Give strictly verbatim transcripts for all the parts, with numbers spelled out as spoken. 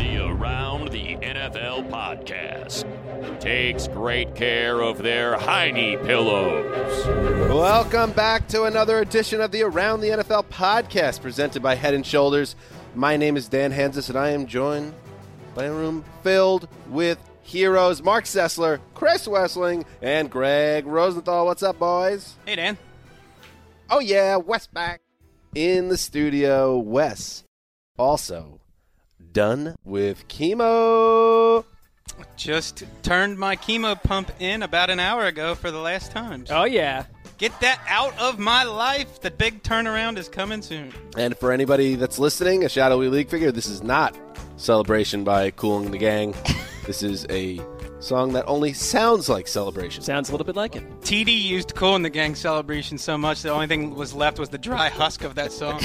The Around the N F L podcast takes great care of their hiney pillows. Welcome back to another edition of the Around the N F L podcast presented by Head and Shoulders. My name is Dan Hansis, and I am joined by a room filled with heroes. Mark Sessler, Chris Wessling, and Greg Rosenthal. What's up, boys? Hey, Dan. Oh, yeah, Wes back in the studio. Wes also done with chemo. Just turned my chemo pump in about an hour ago for the last time. So Oh, yeah. get that out of my life. The big turnaround is coming soon. And for anybody that's listening, a Shadowy League figure, this is not Celebration by Kool and the Gang. This is a song that only sounds like Celebration. Sounds a little bit like it. T D used Kool and the Gang Celebration so much the only thing was left was the dry husk of that song.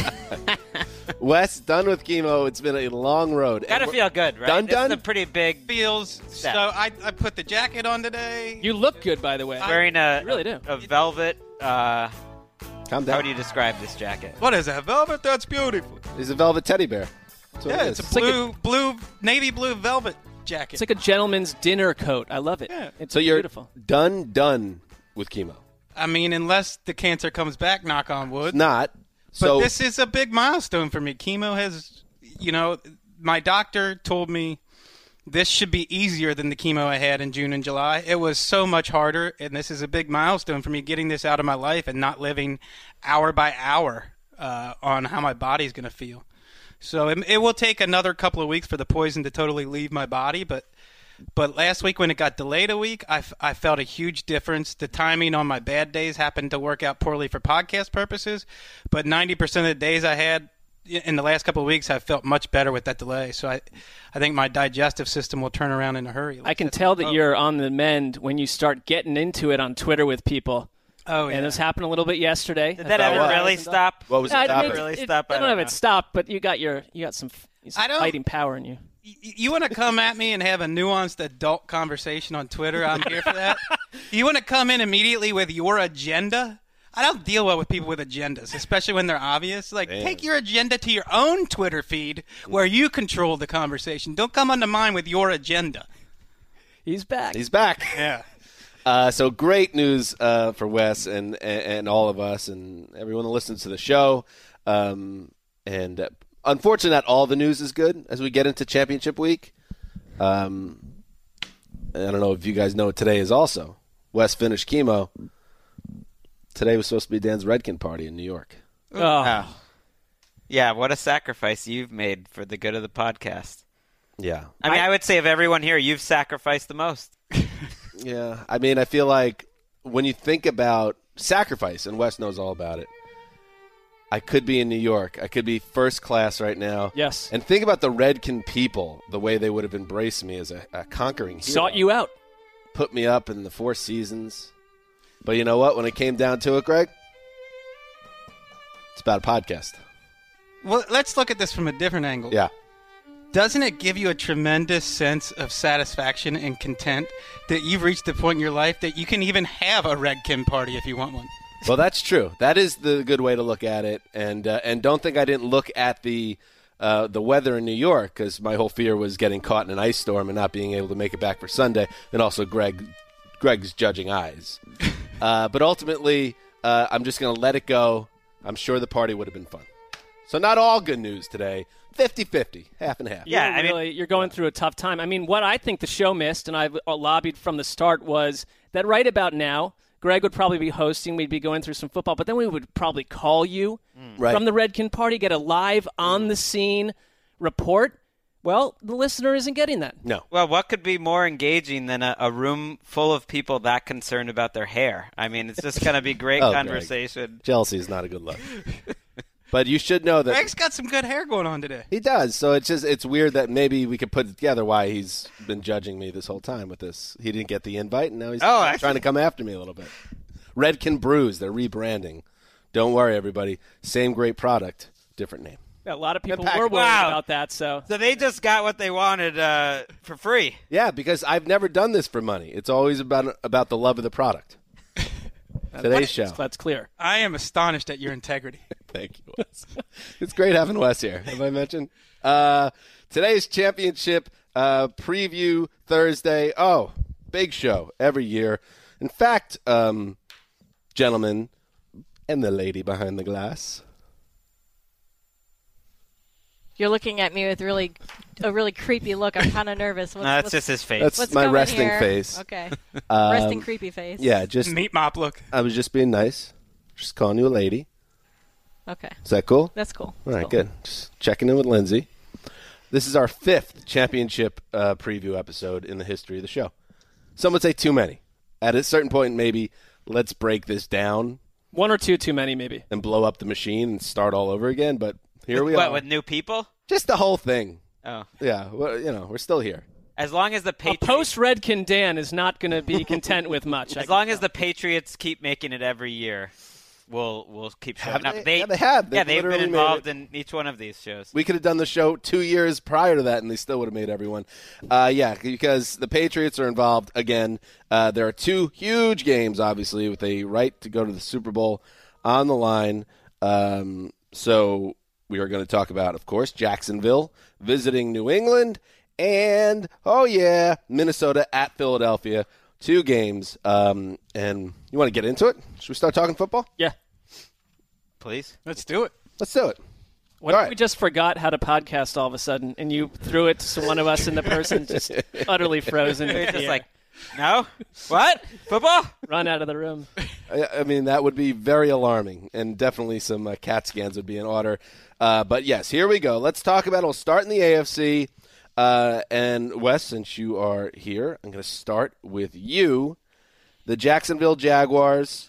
Wes, done with chemo. It's been a long road. Gotta feel good, right? Done, This done? is a pretty big. Feels Step. so. I, I put the jacket on today. You look good, by the way. Wearing a, You really do. a velvet. Uh, Calm down. how do you describe this jacket? What is that? Velvet? That's beautiful. It's a velvet teddy bear. That's what Yeah, it it's a is. blue, blue, navy blue velvet jacket. It's like a gentleman's dinner coat. I love it. Yeah. It's So you're beautiful. done, done with chemo. I mean, unless the cancer comes back, knock on wood. Not. But So this is a big milestone for me. Chemo has, you know, my doctor told me this should be easier than the chemo I had in June and July. It was so much harder, and this is a big milestone for me, getting this out of my life and not living hour by hour uh, on how my body's going to feel. So it, it will take another couple of weeks for the poison to totally leave my body, but but last week when it got delayed a week, I, f- I felt a huge difference. The timing on my bad days happened to work out poorly for podcast purposes, but ninety percent of the days I had in the last couple of weeks, I felt much better with that delay. So I, I think my digestive system will turn around in a hurry. I can That's tell my that hope. you're on the mend when you start getting into it on Twitter with people. Oh, yeah. And this happened a little bit yesterday. Did that ever what? really stop? what was Yeah, the it, topic? it, Really it, stop? I I don't don't have know. it stopped, but you got your you got some, some I don't- fighting power in you. Y- You want to come at me and have a nuanced adult conversation on Twitter? I'm here for that. You want to come in immediately with your agenda? I don't deal well with people with agendas, especially when they're obvious. Like, Man. take your agenda to your own Twitter feed where you control the conversation. Don't come onto mine with your agenda. He's back. He's back. Yeah. Uh, so great news uh, for Wes and, and and all of us and everyone that listens to the show. Um, and uh, unfortunately, not all the news is good as we get into championship week. Um, I don't know if you guys know what today is also. Wes finished chemo. Today was supposed to be Dan's Redkin party in New York. oh. Oh. Yeah, what a sacrifice you've made for the good of the podcast. Yeah. I mean, I, would say of everyone here, you've sacrificed the most. Yeah. I mean, I feel like when you think about sacrifice, and Wes knows all about it, I could be in New York. I could be first class right now. Yes. And think about the Redkin people, the way they would have embraced me as a, a conquering hero. Sought you out. Put me up in the Four Seasons. But you know what? When it came down to it, Greg, it's about a podcast. Well, let's look at this from a different angle. Yeah. Doesn't it give you a tremendous sense of satisfaction and content that you've reached the point in your life that you can even have a Redkin party if you want one? Well, that's true. That is the good way to look at it. And uh, and don't think I didn't look at the uh, the weather in New York, because my whole fear was getting caught in an ice storm and not being able to make it back for Sunday. And also Greg Greg's judging eyes. Uh, but ultimately, uh, I'm just going to let it go. I'm sure the party would have been fun. So not all good news today. fifty-fifty, half and half. Yeah, You're I mean- really, you're going through a tough time. I mean, what I think the show missed, and I've lobbied from the start, was that right about now, Greg would probably be hosting. We'd be going through some football, but then we would probably call you Right. from the Redkin party, get a live on-the-scene report. Well, the listener isn't getting that. No. Well, what could be more engaging than a, a room full of people that concerned about their hair? I mean, it's just going to be great Oh, Greg. conversation. Jealousy is not a good look. But you should know that Greg's got some good hair going on today. he does. So it's just it's weird that maybe we could put it together why he's been judging me this whole time with this. He didn't get the invite, and now he's Oh, trying actually- to come after me a little bit. Redkin Brews, they're rebranding. Don't worry, everybody. Same great product, different name. A lot of people Impact. were worried Wow. about that. So So they just got what they wanted uh, for free. Yeah, because I've never done this for money. It's always about about the love of the product. Today's show. that's clear. I am astonished at your integrity. Thank you, Wes. It's great having Wes here. Have I mentioned? Uh, Today's championship uh, preview Thursday. Oh, big show every year. In fact, um, gentlemen, and the lady behind the glass. You're looking at me with really a really creepy look. I'm kind of nervous. What's, no, that's what's, just his face. That's what's my going resting here? face. Okay. Um, resting creepy face. Yeah, just Meat mop look. I was just being nice. Just calling you a lady. Okay. Is that cool? That's cool. All That's right, cool. good. Just checking in with Lindsay. This is our fifth championship uh, preview episode in the history of the show. Some would say too many. At a certain point, maybe let's break this down One or two too many, maybe. and blow up the machine and start all over again. But here with, we what, are. with new people? Just the whole thing. Oh. Yeah, well, you know, we're still here. As long as the A Patriots, post-Redkin Dan is not going to be content with much. I as can long tell. as the Patriots keep making it every year, we'll we'll keep showing Have up. they? Yeah, they have. They've yeah, they've been literally made involved it. in each one of these shows. We could have done the show two years prior to that, and they still would have made everyone. Uh, yeah, because the Patriots are involved again. Uh, there are two huge games, obviously, with a right to go to the Super Bowl on the line. Um, so we are going to talk about, of course, Jacksonville visiting New England, and, oh yeah, Minnesota at Philadelphia. Two games. Um, and you want to get into it? Should we start talking football? Yeah. Please. Let's do it. Let's do it. What All if right. we just forgot how to podcast all of a sudden, and you threw it to one of us, and the person just utterly frozen? You're in the just air. like, no? What? Football? Run out of the room. I, I mean, that would be very alarming, and definitely some uh, CAT scans would be in order. Uh, but, yes, here we go. Let's talk about it. We'll start in the A F C. Uh, and, Wes, since you are here, I'm going to start with you. The Jacksonville Jaguars,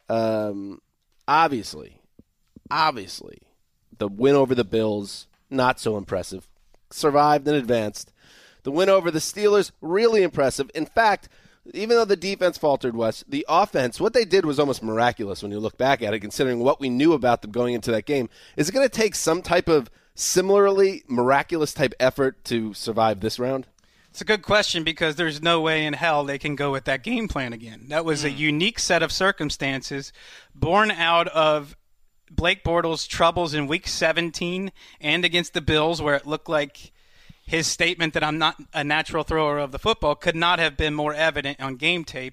um, obviously, obviously, the win over the Bills, not so impressive. Survived and advanced. The win over the Steelers, really impressive. In fact, even though the defense faltered, Wes, the offense, what they did was almost miraculous when you look back at it, considering what we knew about them going into that game. Is it going to take some type of similarly miraculous type effort to survive this round? It's a good question because there's no way in hell they can go with that game plan again. That was a unique set of circumstances born out of Blake Bortles' troubles in Week seventeen and against the Bills, where it looked like his statement that I'm not a natural thrower of the football could not have been more evident on game tape.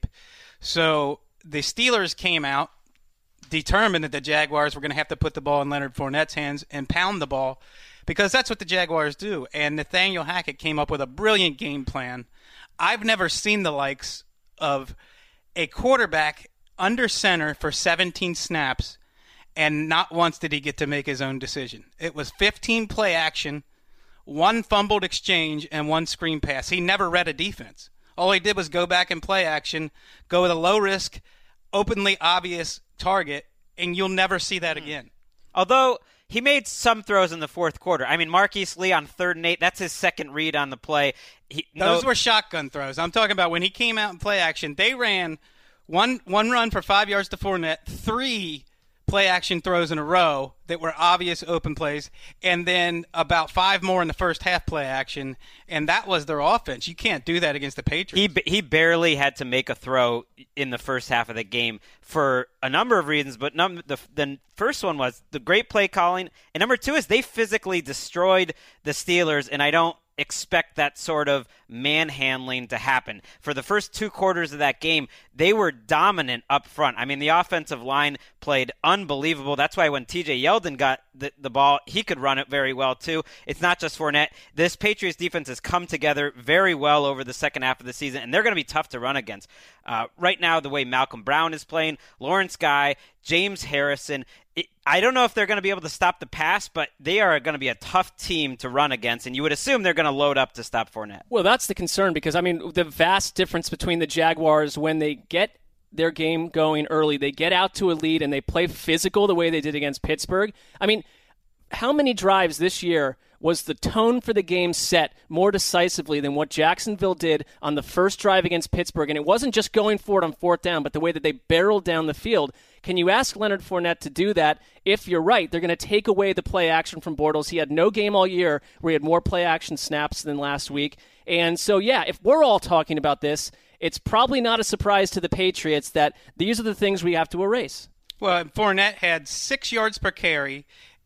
So the Steelers came out determined that the Jaguars were going to have to put the ball in Leonard Fournette's hands and pound the ball, because that's what the Jaguars do. And Nathaniel Hackett came up with a brilliant game plan. I've never seen the likes of a quarterback under center for seventeen snaps, and not once did he get to make his own decision. It was fifteen play action, one fumbled exchange, and one screen pass. He never read a defense. All he did was go back and play action, go with a low-risk, openly obvious target, and you'll never see that again. Although he made some throws in the fourth quarter. I mean, Marquise Lee on third and eight, that's his second read on the play. He, Those no, were shotgun throws. I'm talking about when he came out in play action, they ran one one run for five yards to Fournette, three play action throws in a row that were obvious open plays, and then about five more in the first half play action, and that was their offense. You can't do that against the Patriots. He he barely had to make a throw in the first half of the game for a number of reasons, but num- the, the first one was the great play calling, and number two is they physically destroyed the Steelers, and I don't expect that sort of manhandling to happen. For the first two quarters of that game, they were dominant up front. I mean, the offensive line played unbelievable. That's why when T J Yeldon got the, the ball, he could run it very well too. It's not just Fournette. This Patriots defense has come together very well over the second half of the season, and they're going to be tough to run against. Uh, right now, the way Malcolm Brown is playing, Lawrence Guy, James Harrison, it, I don't know if they're going to be able to stop the pass, but they are going to be a tough team to run against, and you would assume they're going to load up to stop Fournette. Well, that's the concern, because, I mean, the vast difference between the Jaguars when they get their game going early, they get out to a lead, and they play physical the way they did against Pittsburgh. I mean, how many drives this year was the tone for the game set more decisively than what Jacksonville did on the first drive against Pittsburgh? And it wasn't just going for it on fourth down, but the way that they barreled down the field. Can you ask Leonard Fournette to do that? If you're right, they're going to take away the play action from Bortles. He had no game all year where he had more play action snaps than last week. And so, yeah, if we're all talking about this, it's probably not a surprise to the Patriots that these are the things we have to erase. Well, Fournette had six yards per carry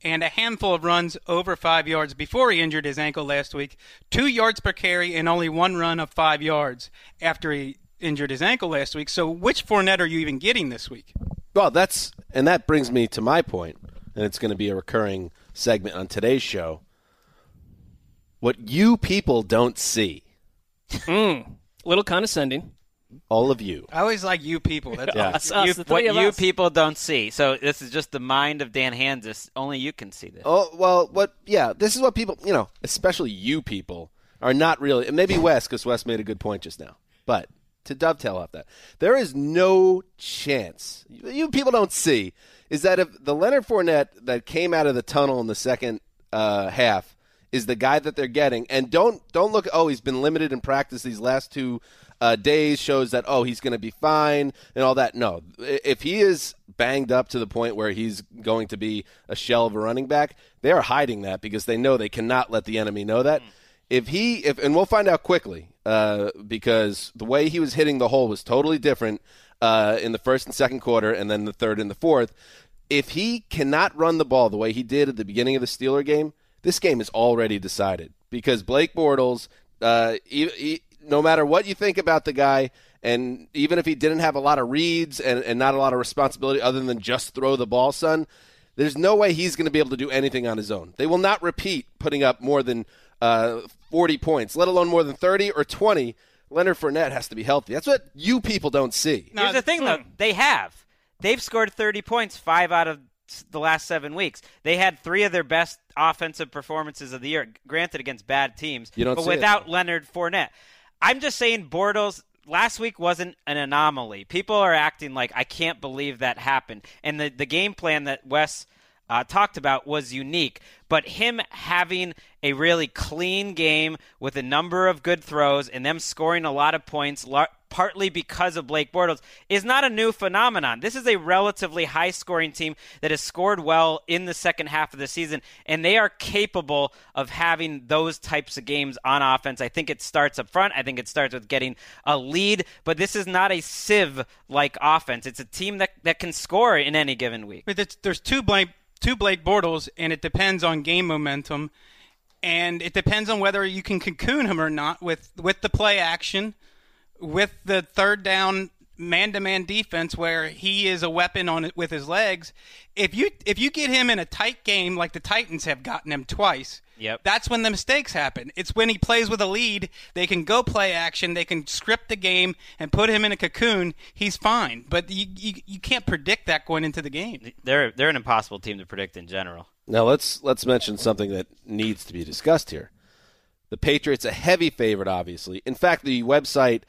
and a handful of runs over five yards before he injured his ankle last week. Two yards per carry and only one run of five yards after he injured his ankle last week. So which Fournette are you even getting this week? Well, that's and that brings me to my point, and it's going to be a recurring segment on today's show. What you people don't see. Mm, a little condescending. All of you. I always like you people. That's Yeah. Us, us, You- the three what of you us. people don't see. So this is just the mind of Dan Hansis. Only you can see this. Oh, well, what, yeah, this is what people, you know, especially you people, are not really, and maybe Wes, because Wes made a good point just now. But to dovetail off that, there is no chance, you people don't see, is that if the Leonard Fournette that came out of the tunnel in the second uh, half is the guy that they're getting, and don't don't look, oh, he's been limited in practice these last two uh, days, shows that, oh, he's going to be fine and all that. No, if he is banged up to the point where he's going to be a shell of a running back, they are hiding that because they know they cannot let the enemy know that. Mm. If he, if and we'll find out quickly, uh, because the way he was hitting the hole was totally different uh, in the first and second quarter, and then the third and the fourth. If he cannot run the ball the way he did at the beginning of the Steeler game, this game is already decided because Blake Bortles, uh, he, he, no matter what you think about the guy, and even if he didn't have a lot of reads and, and not a lot of responsibility other than just throw the ball, son, there's no way he's going to be able to do anything on his own. They will not repeat putting up more than uh, forty points, let alone more than thirty or twenty. Leonard Fournette has to be healthy. That's what you people don't see. Here's the thing, though. They have. They've scored thirty points five out of the last seven weeks. They had three of their best offensive performances of the year, granted against bad teams, you don't but see without it. Leonard Fournette. I'm just saying Bortles last week wasn't an anomaly. People are acting like, I can't believe that happened. And the, the game plan that Wes uh, talked about was unique. But him having a really clean game with a number of good throws and them scoring a lot of points, lar- partly because of Blake Bortles, is not a new phenomenon. This is a relatively high-scoring team that has scored well in the second half of the season, and they are capable of having those types of games on offense. I think it starts up front. I think it starts with getting a lead, but this is not a sieve-like offense. It's a team that, that can score in any given week. But it's, there's two Blake, two Blake Bortles, and it depends on game momentum, and it depends on whether you can cocoon him or not with, with the play action, with the third down man-to-man defense where he is a weapon on it with his legs. If you if you get him in a tight game like the Titans have gotten him twice, yep. that's when the mistakes happen. It's when he plays with a lead, they can go play action, they can script the game and put him in a cocoon, he's fine. But you you, you can't predict that going into the game. They're they're an impossible team to predict in general. Now let's let's mention something that needs to be discussed here. The Patriots, a heavy favorite, obviously. In fact, the website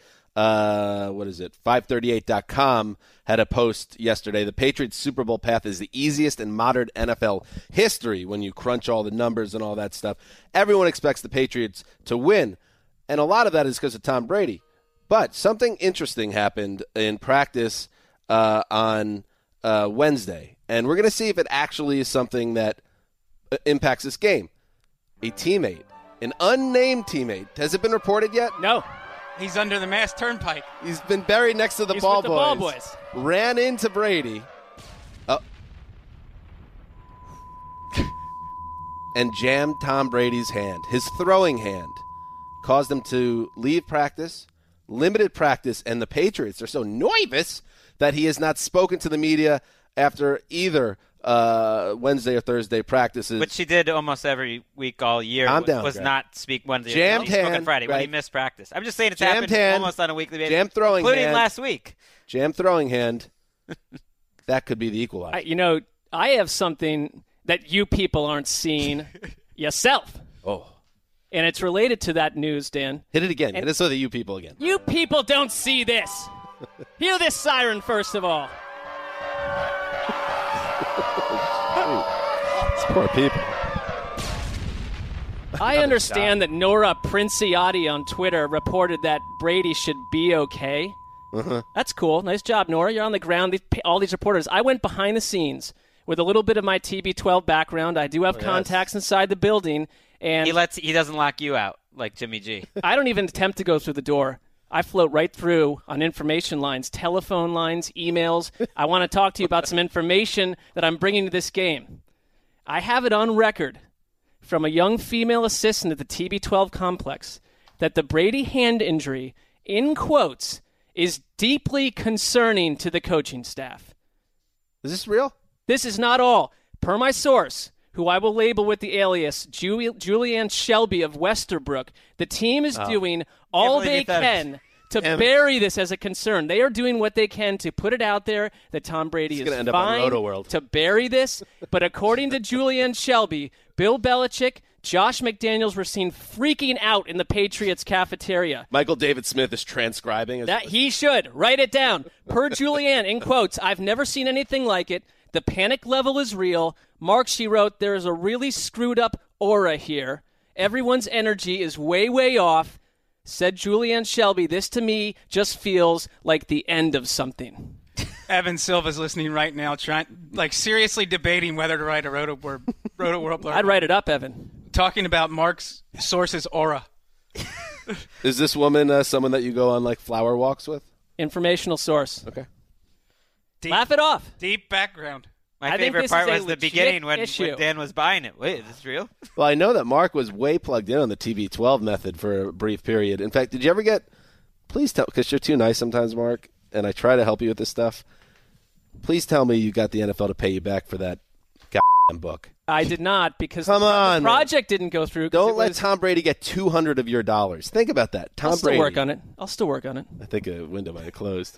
Uh, what is it? five thirty-eight dot com had a post yesterday. The Patriots Super Bowl path is the easiest in modern N F L history when you crunch all the numbers and all that stuff. Everyone expects the Patriots to win, and a lot of that is because of Tom Brady. But something interesting happened in practice uh, on uh, Wednesday, and we're going to see if it actually is something that uh, impacts this game. A teammate, an unnamed teammate. Has it been reported yet? No. He's under the Mass Turnpike. He's been buried next to the, He's ball, with the boys. ball boys. Ran into Brady. Oh. And jammed Tom Brady's hand. His throwing hand caused him to leave practice, limited practice, and the Patriots are so nervous that he has not spoken to the media after either uh, Wednesday or Thursday practices. Which he did almost every week all year. Calm w- down, was Greg. not speak Wednesday. Jammed he spoke on hand, Friday when he right. missed practice. I'm just saying it's Jammed happened hand, almost on a weekly basis. jammed throwing including hand. last week. Jam throwing hand. That could be the equalizer. I, you know, I have something that you people aren't seeing yourself. Oh. And it's related to that news, Dan. Hit it again. And- Hit it so that you people again. You people don't see this. Hear this siren, first of all. It's poor people. I understand that Nora Princiati on Twitter reported that Brady should be okay. Uh-huh. That's cool. Nice job, Nora. You're on the ground. These, all these reporters. I went behind the scenes with a little bit of my T B twelve background. I do have Oh, yes. contacts inside the building, and He lets he doesn't lock you out like Jimmy G. I don't even attempt to go through the door. I float right through on information lines, telephone lines, emails. I want to talk to you about some information that I'm bringing to this game. I have it on record from a young female assistant at the T B twelve complex that the Brady hand injury, in quotes, is deeply concerning to the coaching staff. Is this real? This is not all. Per my source, who I will label with the alias Ju- Julianne Shelby of Westerbrook, the team is Oh. doing all believe they you thought it- can to Damn it. bury this as a concern. They are doing what they can to put it out there that Tom Brady It's is gonna end up on fine Roto-World. to bury this. But according to Julianne Shelby, Bill Belichick, Josh McDaniels were seen freaking out in the Patriots cafeteria. Michael David Smith is transcribing. As That he should. Write it down. Per Julianne, in quotes, I've never seen anything like it. The panic level is real. Mark, she wrote, there is a really screwed up aura here. Everyone's energy is way, way off. Said Julianne Shelby, this to me just feels like the end of something. Evan Silva's listening right now, trying, like, seriously debating whether to write a Roto World Roto World. I'd write it up, Evan. Talking about Mark's source's aura. Is this woman uh, someone that you go on like flower walks with? Informational source. Okay. Deep, Laugh it off. deep background. My I think favorite this part is a was the legit beginning when, issue. when Dan was buying it. Wait, is this real? Well, I know that Mark was way plugged in on the T B twelve method for a brief period. In fact, did you ever get? Please tell, because you're too nice sometimes, Mark, and I try to help you with this stuff. Please tell me you got the N F L to pay you back for that goddamn book. I did not because Come the, on, the project didn't go through. 'cause Don't it let was, Tom Brady get two hundred of your dollars. Think about that. Tom I'll still Brady. work on it. I'll still work on it. I think a window might have closed.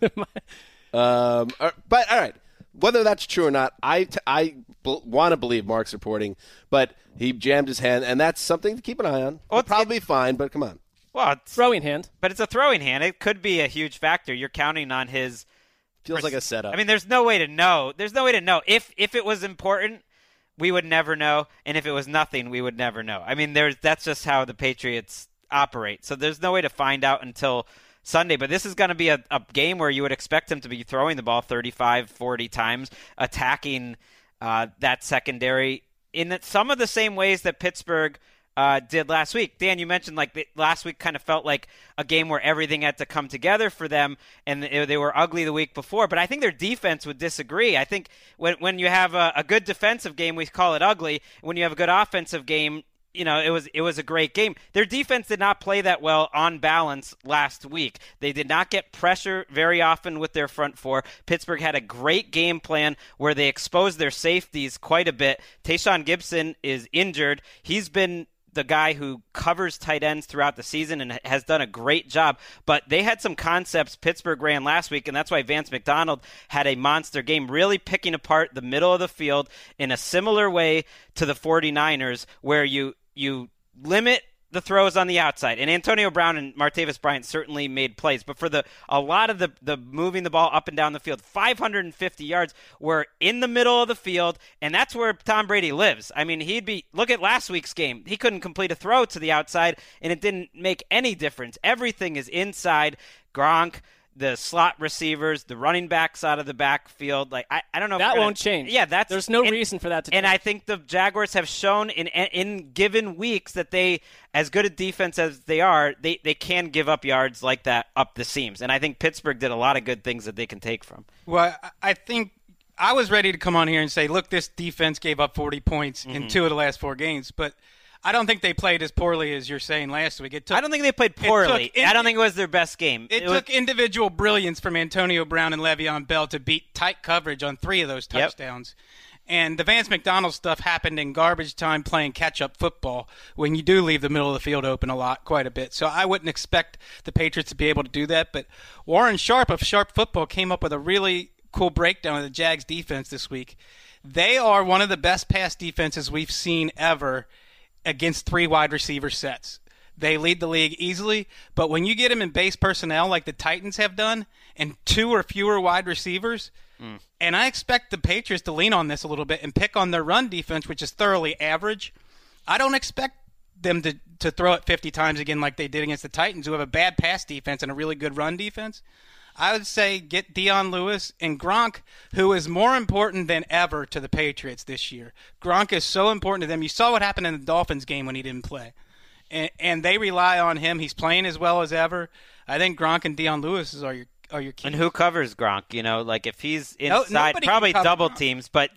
um, uh, but all right, whether that's true or not, I t- I b- want to believe Mark's reporting, but he jammed his hand, and that's something to keep an eye on. Well, He'll probably be fine, but come on. Well, it's, Throwing hand. but it's a throwing hand. It could be a huge factor. You're counting on his. Feels like a setup. I mean, there's no way to know. There's no way to know. If if it was important, we would never know, and if it was nothing, we would never know. I mean, there's that's just how the Patriots operate. So there's no way to find out until Sunday. But this is going to be a, a game where you would expect him to be throwing the ball thirty-five, forty times, attacking uh, that secondary in some of the same ways that Pittsburgh Uh, did last week. Dan, you mentioned like the, last week kind of felt like a game where everything had to come together for them, and it, they were ugly the week before. But I think their defense would disagree. I think when when you have a, a good defensive game, we call it ugly. When you have a good offensive game, you know, it was it was a great game. Their defense did not play that well on balance last week. They did not get pressure very often with their front four. Pittsburgh had a great game plan where they exposed their safeties quite a bit. Tayshaun Gibson is injured. He's been the guy who covers tight ends throughout the season and has done a great job. But they had some concepts Pittsburgh ran last week, and that's why Vance McDonald had a monster game, really picking apart the middle of the field in a similar way to the 49ers, where you you limit the throws on the outside. And Antonio Brown and Martavis Bryant certainly made plays. But for the a lot of the, the moving the ball up and down the field, five hundred fifty yards were in the middle of the field, and that's where Tom Brady lives. I mean, he'd be – look at last week's game. He couldn't complete a throw to the outside, and it didn't make any difference. Everything is inside. Gronk, the slot receivers, the running backs out of the backfield. Like I, I don't know. If That we're gonna, won't change. Yeah, that's There's no and, reason for that to change. And I think the Jaguars have shown in in given weeks that they, as good a defense as they are, they, they can give up yards like that up the seams. And I think Pittsburgh did a lot of good things that they can take from. Well, I think I was ready to come on here and say, look, this defense gave up forty points Mm-hmm. in two of the last four games, but I don't think they played as poorly as you're saying last week. It took, I don't think they played poorly. took- I don't think it was their best game. It, It was- took individual brilliance from Antonio Brown and Le'Veon Bell to beat tight coverage on three of those Yep. touchdowns. And the Vance McDonald stuff happened in garbage time playing catch-up football when you do leave the middle of the field open a lot, quite a bit. So I wouldn't expect the Patriots to be able to do that. But Warren Sharp of Sharp Football came up with a really cool breakdown of the Jags defense this week. They are one of the best pass defenses we've seen ever against three wide receiver sets. They lead the league easily, but when you get them in base personnel like the Titans have done and two or fewer wide receivers, mm. and I expect the Patriots to lean on this a little bit and pick on their run defense, which is thoroughly average. I don't expect them to, to throw it fifty times again like they did against the Titans, who have a bad pass defense and a really good run defense. I would say get Dion Lewis and Gronk, who is more important than ever to the Patriots this year. Gronk is so important to them. You saw what happened in the Dolphins game when he didn't play. And, and they rely on him. He's playing as well as ever. I think Gronk and Dion Lewis are your are your key. And who covers Gronk? You know, like if he's No- inside, nobody probably can cover double Gronk. teams, but you would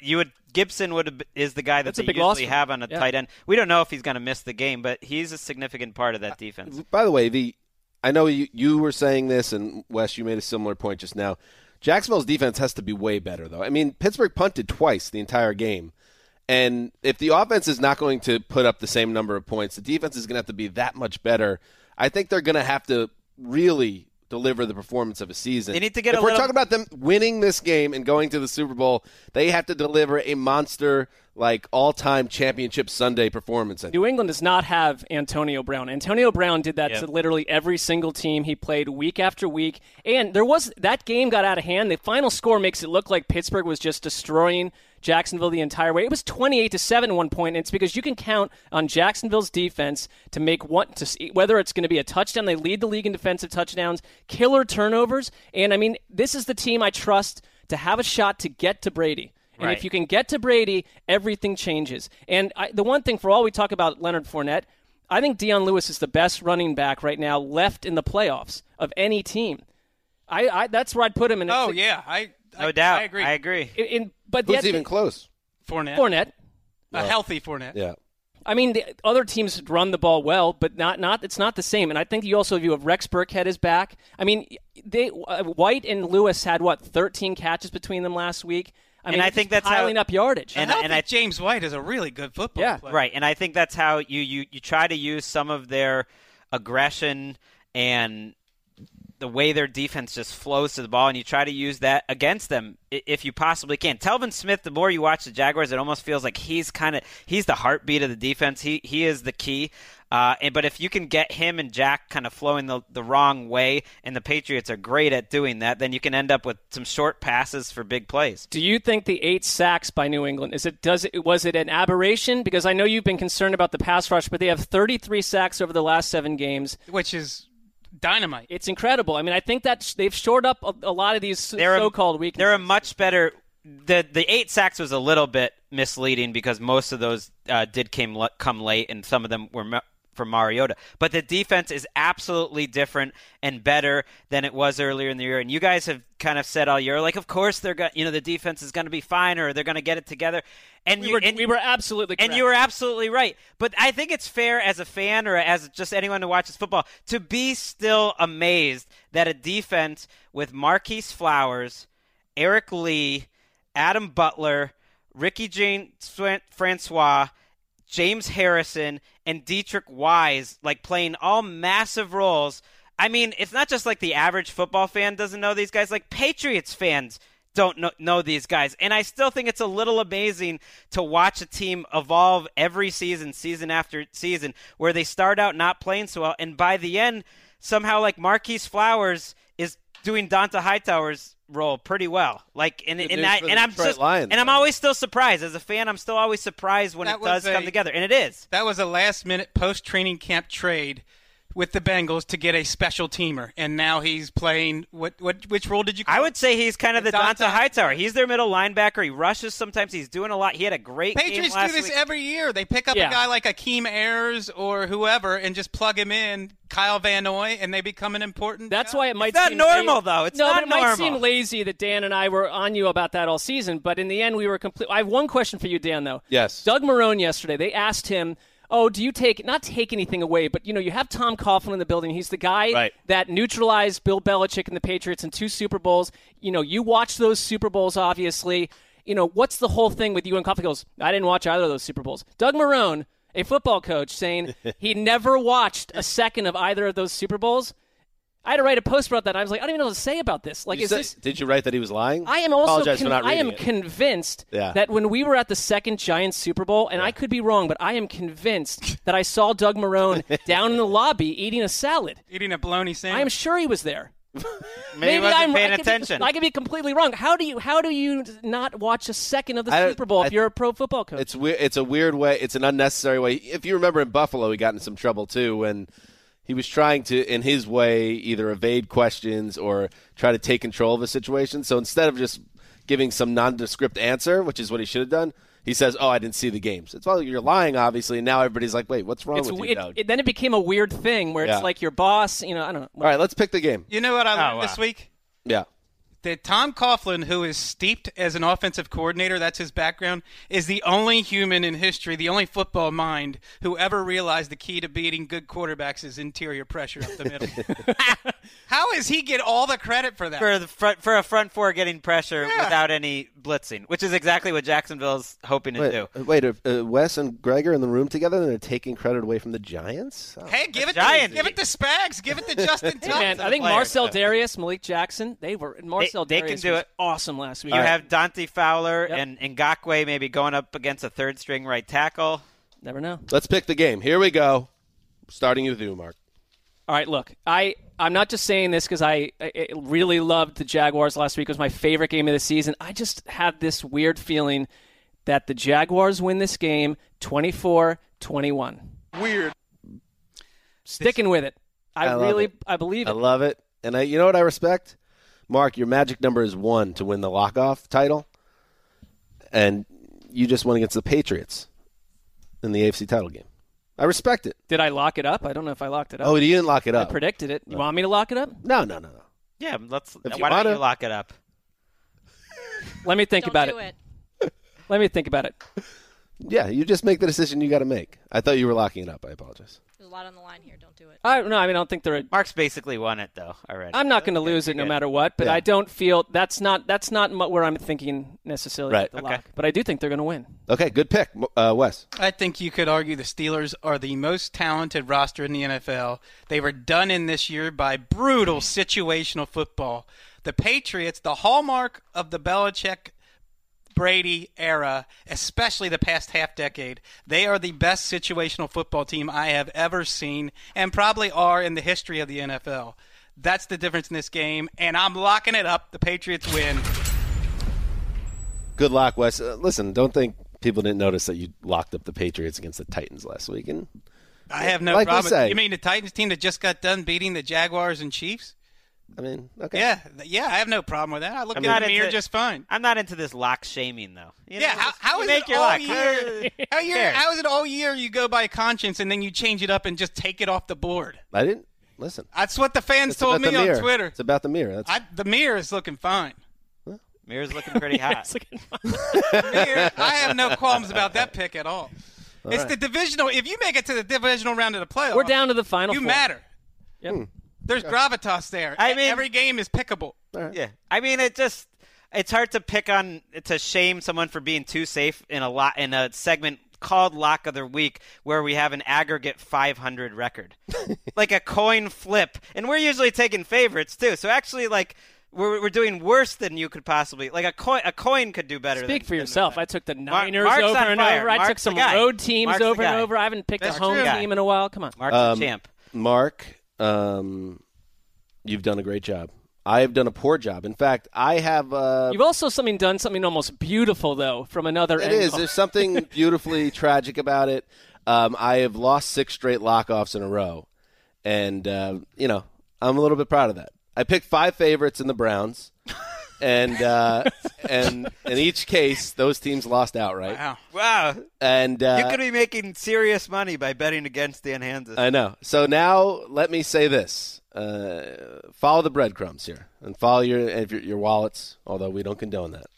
Gibson would have, is the guy that That's a they big usually loss for have them. on a Yeah. tight end. We don't know if he's going to miss the game, but he's a significant part of that defense. By the way, the I know you, you were saying this, and Wes, you made a similar point just now. Jacksonville's defense has to be way better, though. I mean, Pittsburgh punted twice the entire game. And if the offense is not going to put up the same number of points, the defense is going to have to be that much better. I think they're going to have to really deliver the performance of a season. They need to get if a we're little- talking about them winning this game and going to the Super Bowl, they have to deliver a monster, like, all-time championship Sunday performance. New England does not have Antonio Brown. Antonio Brown did that Yep. to literally every single team he played week after week. And there was that game got out of hand. The final score makes it look like Pittsburgh was just destroying Jacksonville the entire way. It was twenty-eight to seven at one point, and it's because you can count on Jacksonville's defense to make one to see whether it's going to be a touchdown. They lead the league in defensive touchdowns, killer turnovers, and I mean, this is the team I trust to have a shot to get to Brady. And Right. if you can get to Brady, everything changes. And I, the one thing, for all we talk about Leonard Fournette, I think Deion Lewis is the best running back right now left in the playoffs of any team. I, I that's where I'd put him in. Oh yeah, I No I, doubt. I agree. I agree. In, in- but Who's yet, even close? Fournette, Fournette. a healthy Fournette. Yeah. I mean, the other teams run the ball well, but not not. It's not the same. And I think you also view of Rex Burkhead is back. I mean, they uh, White and Lewis had what thirteen catches between them last week. I And mean, I just think that's how- piling up yardage. And, And- I and I- James White is a really good football Yeah. player. Right, and I think that's how you, you, you try to use some of their aggression and the way their defense just flows to the ball, and you try to use that against them i- if you possibly can. Telvin Smith, the more you watch the Jaguars, it almost feels like he's kind of he's the heartbeat of the defense. He he is the key. Uh, and, but if you can get him and Jack kind of flowing the, the wrong way, and the Patriots are great at doing that, then you can end up with some short passes for big plays. Do you think the eight sacks by New England is it does it was it an aberration? Because I know you've been concerned about the pass rush, but they have thirty-three sacks over the last seven games. Which is dynamite. It's incredible. I mean, I think that sh- they've shored up a, a lot of these They're a- so-called weaknesses. They're a much better. The the eight sacks was a little bit misleading because most of those uh, did came le- come late, and some of them were ma- from Mariota. But the defense is absolutely different and better than it was earlier in the year. And you guys have kind of said all year, like, of course they're going, you know, the defense is going to be fine, or they're going to get it together. And we you, were and, we were absolutely correct. and you were absolutely right. But I think it's fair as a fan or as just anyone who watches football to be still amazed that a defense with Marquise Flowers, Eric Lee, Adam Butler, Ricky James Francois, James Harrison, and Dietrich Wise, like playing all massive roles. I mean, it's not just like the average football fan doesn't know these guys. Like Patriots fans don't know, know these guys. And I still think it's a little amazing to watch a team evolve every season, season after season, where they start out not playing so well, and by the end, somehow like Marquise Flowers is doing Donta Hightower's role pretty well. Like, and Good and, news I, for the and I'm Detroit just Lions, and I'm by the way. always still surprised as a fan. I'm still always surprised when That it was does come a- together, and it is. That was a last-minute post-training camp trade with the Bengals to get a special teamer, and now he's playing what? What? Which role did you call I it? would say he's kind of the Donta- Donta Hightower. He's their middle linebacker. He rushes sometimes. He's doing a lot. He had a great Patriots game last do this week. every year. They pick up Yeah. a guy like Akeem Ayers or whoever and just plug him in, Kyle Van Noy, and they become an important. That's guy. why it might not seem normal, la- though. It's no, not but it might normal. seem lazy that Dan and I were on you about that all season. But in the end, we were complete. I have one question for you, Dan. Though. Yes. Doug Marrone yesterday. They asked him, "Oh, do you take not take anything away, but you know you have Tom Coughlin in the building. He's the guy Right. that neutralized Bill Belichick and the Patriots in two Super Bowls. You know, you watched those Super Bowls, obviously. You know, what's the whole thing with you and Coughlin?" He goes, "I didn't watch either of those Super Bowls." Doug Marrone, a football coach, saying he never watched a second of either of those Super Bowls. I had to write a post about that. I was like, I don't even know what to say about this. Like, You is said- this? Did you write that he was lying? I am also Apologize con- for not I am reading it. convinced Yeah. that when we were at the second Giants Super Bowl, and I could be wrong, but I am convinced that I saw Doug Marrone down in the lobby eating a salad. eating a bologna I am sandwich. sure he was there. Maybe, he wasn't I'm paying I could attention. Be, I could be completely wrong. How do you how do you not watch a second of the I- Super Bowl if I- you're a pro football coach? It's weird. It's a weird way. It's an unnecessary way. If you remember in Buffalo, he got in some trouble too when he was trying to, in his way, either evade questions or try to take control of a situation. So instead of just giving some nondescript answer, which is what he should have done, he says, "Oh, I didn't see the games." It's well, you're lying, obviously, and now everybody's like, "Wait, what's wrong It's with you, it, Doug?" it- then it became a weird thing where it's Yeah. like your boss. You know, I don't know. All right, let's pick the game. You know what I learned wow. this week? Yeah. that Tom Coughlin, who is steeped as an offensive coordinator, that's his background, is the only human in history, the only football mind, who ever realized the key to beating good quarterbacks is interior pressure up the middle. How does he get all the credit for that? For the front, for a front four getting pressure yeah. without any blitzing, which is exactly what Jacksonville's hoping to wait, do. Wait, uh, Wes and Greg are in the room together, and they're taking credit away from the Giants? Oh. Hey, give the it Giants. to give it to Spags, give it to Justin Hey, man, I think player. Marcel Darius, Malik Jackson, they were Marcel They- they Darius can do was it. awesome last week. You have Dante Fowler Yep. and Ngakoue maybe going up against a third string right tackle. Never know. Let's pick the game. Here we go. Starting with you, Mark. All right, look, I, I'm not just saying this because I, I really loved the Jaguars last week. It was my favorite game of the season. I just have this weird feeling that the Jaguars win this game twenty-four twenty-one. Weird. Sticking with it. I, I love really, it. I believe I it. love it. And I, you know what I respect? Mark, your magic number is one to win the lock-off title. And you just won against the Patriots in the A F C title game. I respect it. Did I lock it up? I don't know if I locked it up. Oh, you didn't lock it I up. predicted it. You want me to lock it up? No, no, no, no. Yeah, let's. If you why don't wanna- you lock it up? Let me think Don't about do it. it. Let me think about it. Yeah, you just make the decision you got to make. I thought you were locking it up. I apologize. There's a lot on the line here. Don't do it. I no, I mean I don't think they're. A, Mark's basically won it though already. I'm not going to lose it no good. matter what, but Yeah. I don't feel that's not that's not mu- where I'm thinking necessarily Right. with the Okay. lock. But I do think they're going to win. Okay, good pick, uh, Wes. I think you could argue the Steelers are the most talented roster in the N F L. They were done in this year by brutal situational football. The Patriots, the hallmark of the Belichick Brady era, especially the past half decade, they are the best situational football team I have ever seen and probably are in the history of the N F L. That's the difference in this game, and I'm locking it up. The Patriots win. Good luck, Wes. Uh, listen, don't think people didn't notice that you locked up the Patriots against the Titans last week. And I have no like we problem. say. You mean the Titans team that just got done beating the Jaguars and Chiefs? I mean, okay. Yeah, th- yeah, I have no problem with that. I look I'm at not the mirror into- just fine. I'm not into this lock shaming though. You Yeah, know, how, just- how you is make it your all lock? year? How, year cares? how is it all year you go by conscience and then you change it up and just take it off the board? I didn't listen. That's what the fans It's told about me the mirror. on Twitter. It's about the mirror. That's I, the mirror is looking fine. Mirror's looking pretty hot. It's looking- Mirror, I have no qualms about that pick at all. all it's right. the divisional. If you make it to the divisional round of the playoffs, We're down to the final. you four. matter. Yep. Hmm. There's gravitas there. I E- mean- every game is pickable. Yeah, I mean, it just it's hard to pick on to shame someone for being too safe in a lot in a segment called Lock of the Week where we have an aggregate five hundred record, like a coin flip, and we're usually taking favorites too. So actually, like we're we're doing worse than you could possibly like a coin. A coin could do better. Speak than, for than yourself. the- I took the Mar- Niners Mark's over on and fire. over. I Mark's took some the guy. road teams Mark's the over and guy. over. I haven't picked That's a home true. team in a while. Come on. Mark's Um, the champ. Mark, um, you've done a great job. I have done a poor job. In fact, I have. Uh, You've also something done something almost beautiful though from another It angle. is. There's something beautifully tragic about it. Um, I have lost six straight lockoffs in a row, and uh, you know I'm a little bit proud of that. I picked five favorites in the Browns, and uh, and in each case, those teams lost outright. Wow. Wow, And uh, you could be making serious money by betting against Dan Hansis. I know. So now let me say this: uh, follow the breadcrumbs here, and follow your if your, your wallets. Although we don't condone that.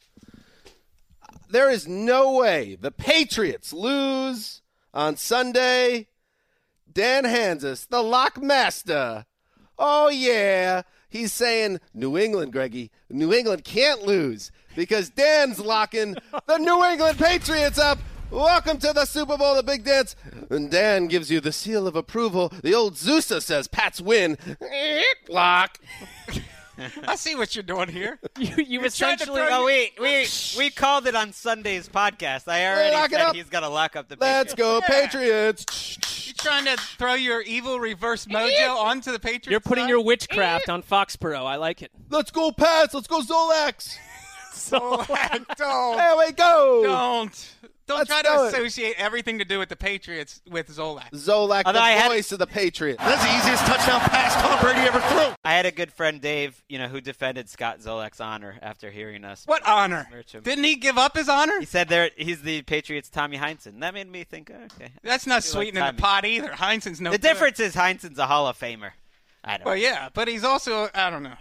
There is no way the Patriots lose on Sunday. Dan Hansis, the lock master. Oh yeah, he's saying New England, Greggy. New England can't lose because Dan's locking the New England Patriots up. Welcome to the Super Bowl, the big dance. And Dan gives you the seal of approval. The old Zeusa says Pats win. Lock. I see what you're doing here. You, you You're trying to essentially. throw Oh, we we we called it on Sunday's podcast. I already Lock it said up. he's got to lock up the. Let's Patriots. go Yeah. Patriots. You're trying to throw your evil reverse mojo onto the Patriots. You're putting side? your witchcraft on Foxborough. I like it. Let's go Pats. Let's go Zolax. Oh, don't. There we go. Don't. Don't Let's try do to it. associate everything to do with the Patriots with Zolak. Zolak, Although the I had- voice of the Patriots. That's the easiest touchdown pass Tom Brady ever threw. I had a good friend Dave, you know, who defended Scott Zolak's honor after hearing us. What honor? Merch him. Didn't he give up his honor? He said there he's the Patriots' Tommy Heinsohn. That made me think, oh, okay. That's not I feel like sweetening the Tommy. pot either. Heinsohn's no The good. difference is Heinsohn's a Hall of Famer. I don't. Well, know. yeah, but he's also, I don't know.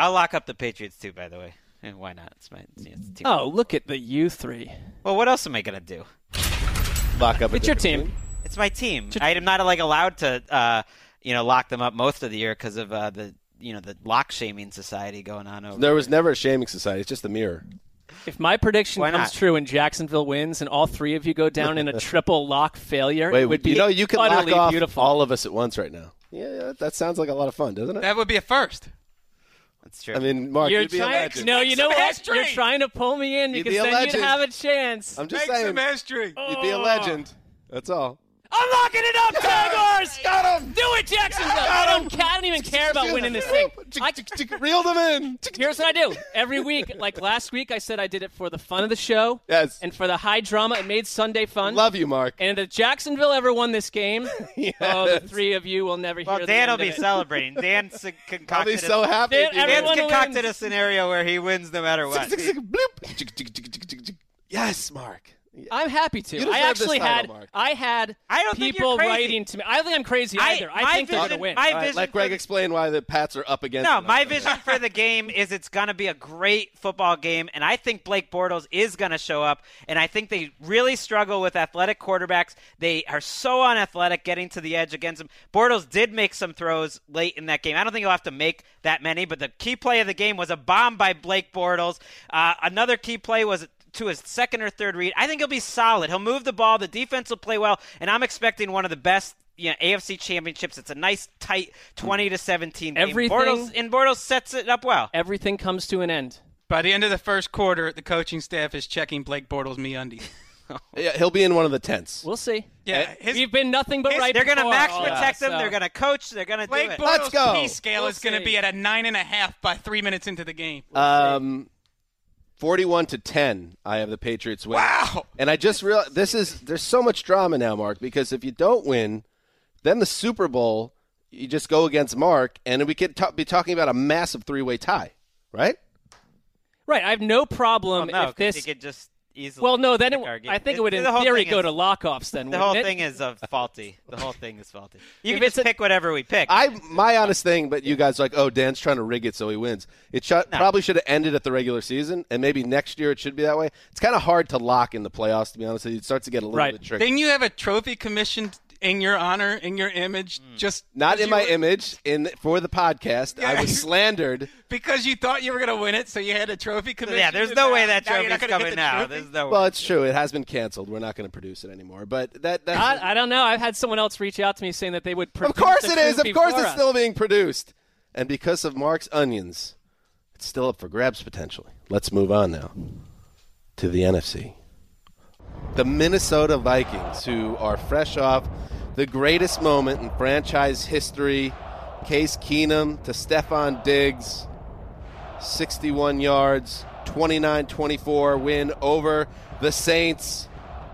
I'll lock up the Patriots too, by the way. And why not? It's my it's the team. Oh, look at the you three. Well, what else am I gonna do? Lock up. It's your team. It's my team. I am not like allowed to, uh, you know, lock them up most of the year because of uh, the, you know, the lock shaming society going on over. There was never a shaming society. It's just a mirror. If my prediction Why comes not? true and Jacksonville wins and all three of you go down in a triple lock failure, Wait, it would be you know you can utterly lock off beautiful. all of us at once right now. Yeah, that sounds like a lot of fun, doesn't it? That would be a first. That's true. I mean, Mark, You're you'd be a trying, legend. no, you know Make some what? history. You're trying to pull me in You'd because be a then you'd legend. have a chance. I'm just Make saying. some history. You'd be a legend. That's all. I'm locking it up, Jaguars! Got him! Do it, Jacksonville! I don't, ca- I don't even care about winning this thing. I, Reeled him in. here's what I do. Every week, like last week, I said I did it for the fun of the show. Yes. And for the high drama. It made Sunday fun. Love you, Mark. And if Jacksonville ever won this game, Yes. oh, the three of you will never hear well, the Dan end will of be it. celebrating. Dan s- I'll concocted. be so a, happy. Dan- if you Dan's everyone win. concocted wins. a scenario where he wins no matter what. Bloop. Yes, Mark. I'm happy to. You deserve I actually this title, had Mark. I had I don't think people you're crazy. writing to me. I don't think I'm crazy I- either. I, my think they're going to vision- win. my All right, vision let Greg for- explain why the Pats are up against No, them. my vision for the game is it's going to be a great football game, and I think Blake Bortles is going to show up, and I think they really struggle with athletic quarterbacks. They are so unathletic getting to the edge against them. Bortles did make some throws late in that game. I don't think he'll have to make that many, but the key play of the game was a bomb by Blake Bortles. Uh, another key play was to his second or third read. I think he'll be solid. He'll move the ball. The defense will play well, and I'm expecting one of the best you know, A F C championships. It's a nice, tight twenty to seventeen game. Everything- Bortles, and Bortles sets it up well. Everything comes to an end. By the end of the first quarter, the coaching staff is checking Blake Bortles' MeUndies. Yeah, he'll be in one of the tents. We'll see. Yeah, his We've been nothing but his- right They're going to before max all protect that, them. so- They're going to coach. They're going to do Blake it. Bortles' Let's go. P scale We'll is going to see. be at a nine and a half by three minutes into the game. Um, forty-one to ten. I have the Patriots win. Wow. And I just realized this is there's so much drama now, Mark, because if you don't win, then the Super Bowl, you just go against Mark, and we could ta- be talking about a massive three-way tie, right? Right. I have no problem Well, no, if 'cause this. you could just easily. Well, no. Then pick it, our game. I think it would, in the whole theory, thing go is- to lockoffs. Then The whole wouldn't it? thing is uh, faulty. The whole thing is faulty. You If can it's just a- pick whatever we pick. I my honest thing, but you guys are like, oh, Dan's trying to rig it so he wins. It sh- probably should have ended at the regular season, and maybe next year it should be that way. It's kind of hard to lock in the playoffs, to be honest with you. It starts to get a little Right. bit tricky. Didn't you have a trophy commissioned in your honor, in your image, just Not because in you my were- image. In for the podcast, I Yeah. was slandered. because you thought you were going to win it, so you had a trophy commissioned? yeah, there's and no now- way that now you're trophy's not gonna get coming the now. trophy? There's no Well, way. it's true. It has been canceled. We're not going to produce it anymore. But that that's I, I don't know. I've had someone else reach out to me saying that they would. of produce course the it is. truth Of course before it's us. still being produced. And because of Mark's onions, it's still up for grabs potentially. Let's move on now to the N F C. The Minnesota Vikings, who are fresh off the greatest moment in franchise history. Case Keenum to Stephon Diggs, sixty-one yards, twenty-nine twenty-four win over the Saints.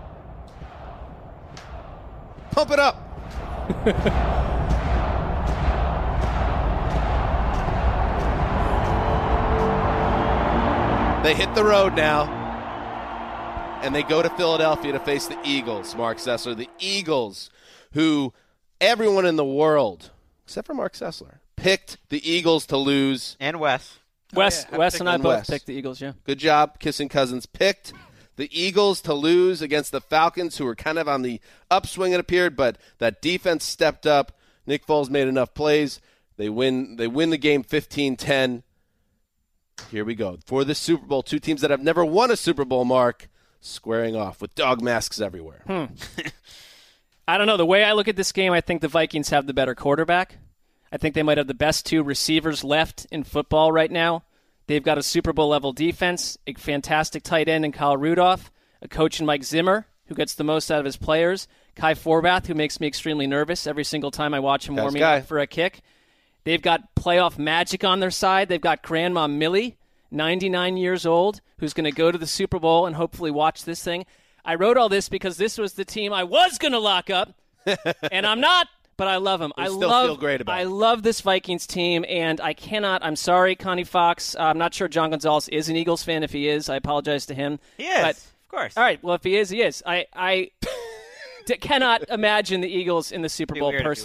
Pump it up. They hit the road now, and they go to Philadelphia to face the Eagles, Mark Sessler. The Eagles, who everyone in the world, except for Mark Sessler, picked the Eagles to lose. And Wes. Wes, yeah, Wes and I and both Wes. picked the Eagles. Yeah. Good job, Kissing Cousins. Picked the Eagles to lose against the Falcons, who were kind of on the upswing, it appeared, but that defense stepped up. Nick Foles made enough plays. They win, they win the game fifteen ten. Here we go. For the Super Bowl, two teams that have never won a Super Bowl, Mark, squaring off with dog masks everywhere. I don't know. The way I look at this game, I think the Vikings have the better quarterback. I think they might have the best two receivers left in football right now. They've got a Super Bowl level defense, a fantastic tight end in Kyle Rudolph, a coach in Mike Zimmer who gets the most out of his players, Kai Forbath, who makes me extremely nervous every single time I watch him Kai's warming guy. up for a kick. They've got playoff magic on their side. They've got Grandma Millie, ninety-nine years old, who's going to go to the Super Bowl and hopefully watch this thing. I wrote all this because this was the team I was going to lock up, and I'm not, but I love them. You I still love, feel great about I it. love this Vikings team, and I cannot. I'm sorry, Connie Fox. Uh, I'm not sure John Gonzalez is an Eagles fan. If he is, I apologize to him. He is, But, of course. all right. Well, if he is, he is. I I d- cannot imagine the Eagles in the Super Be Bowl weird if he personally. wasn't.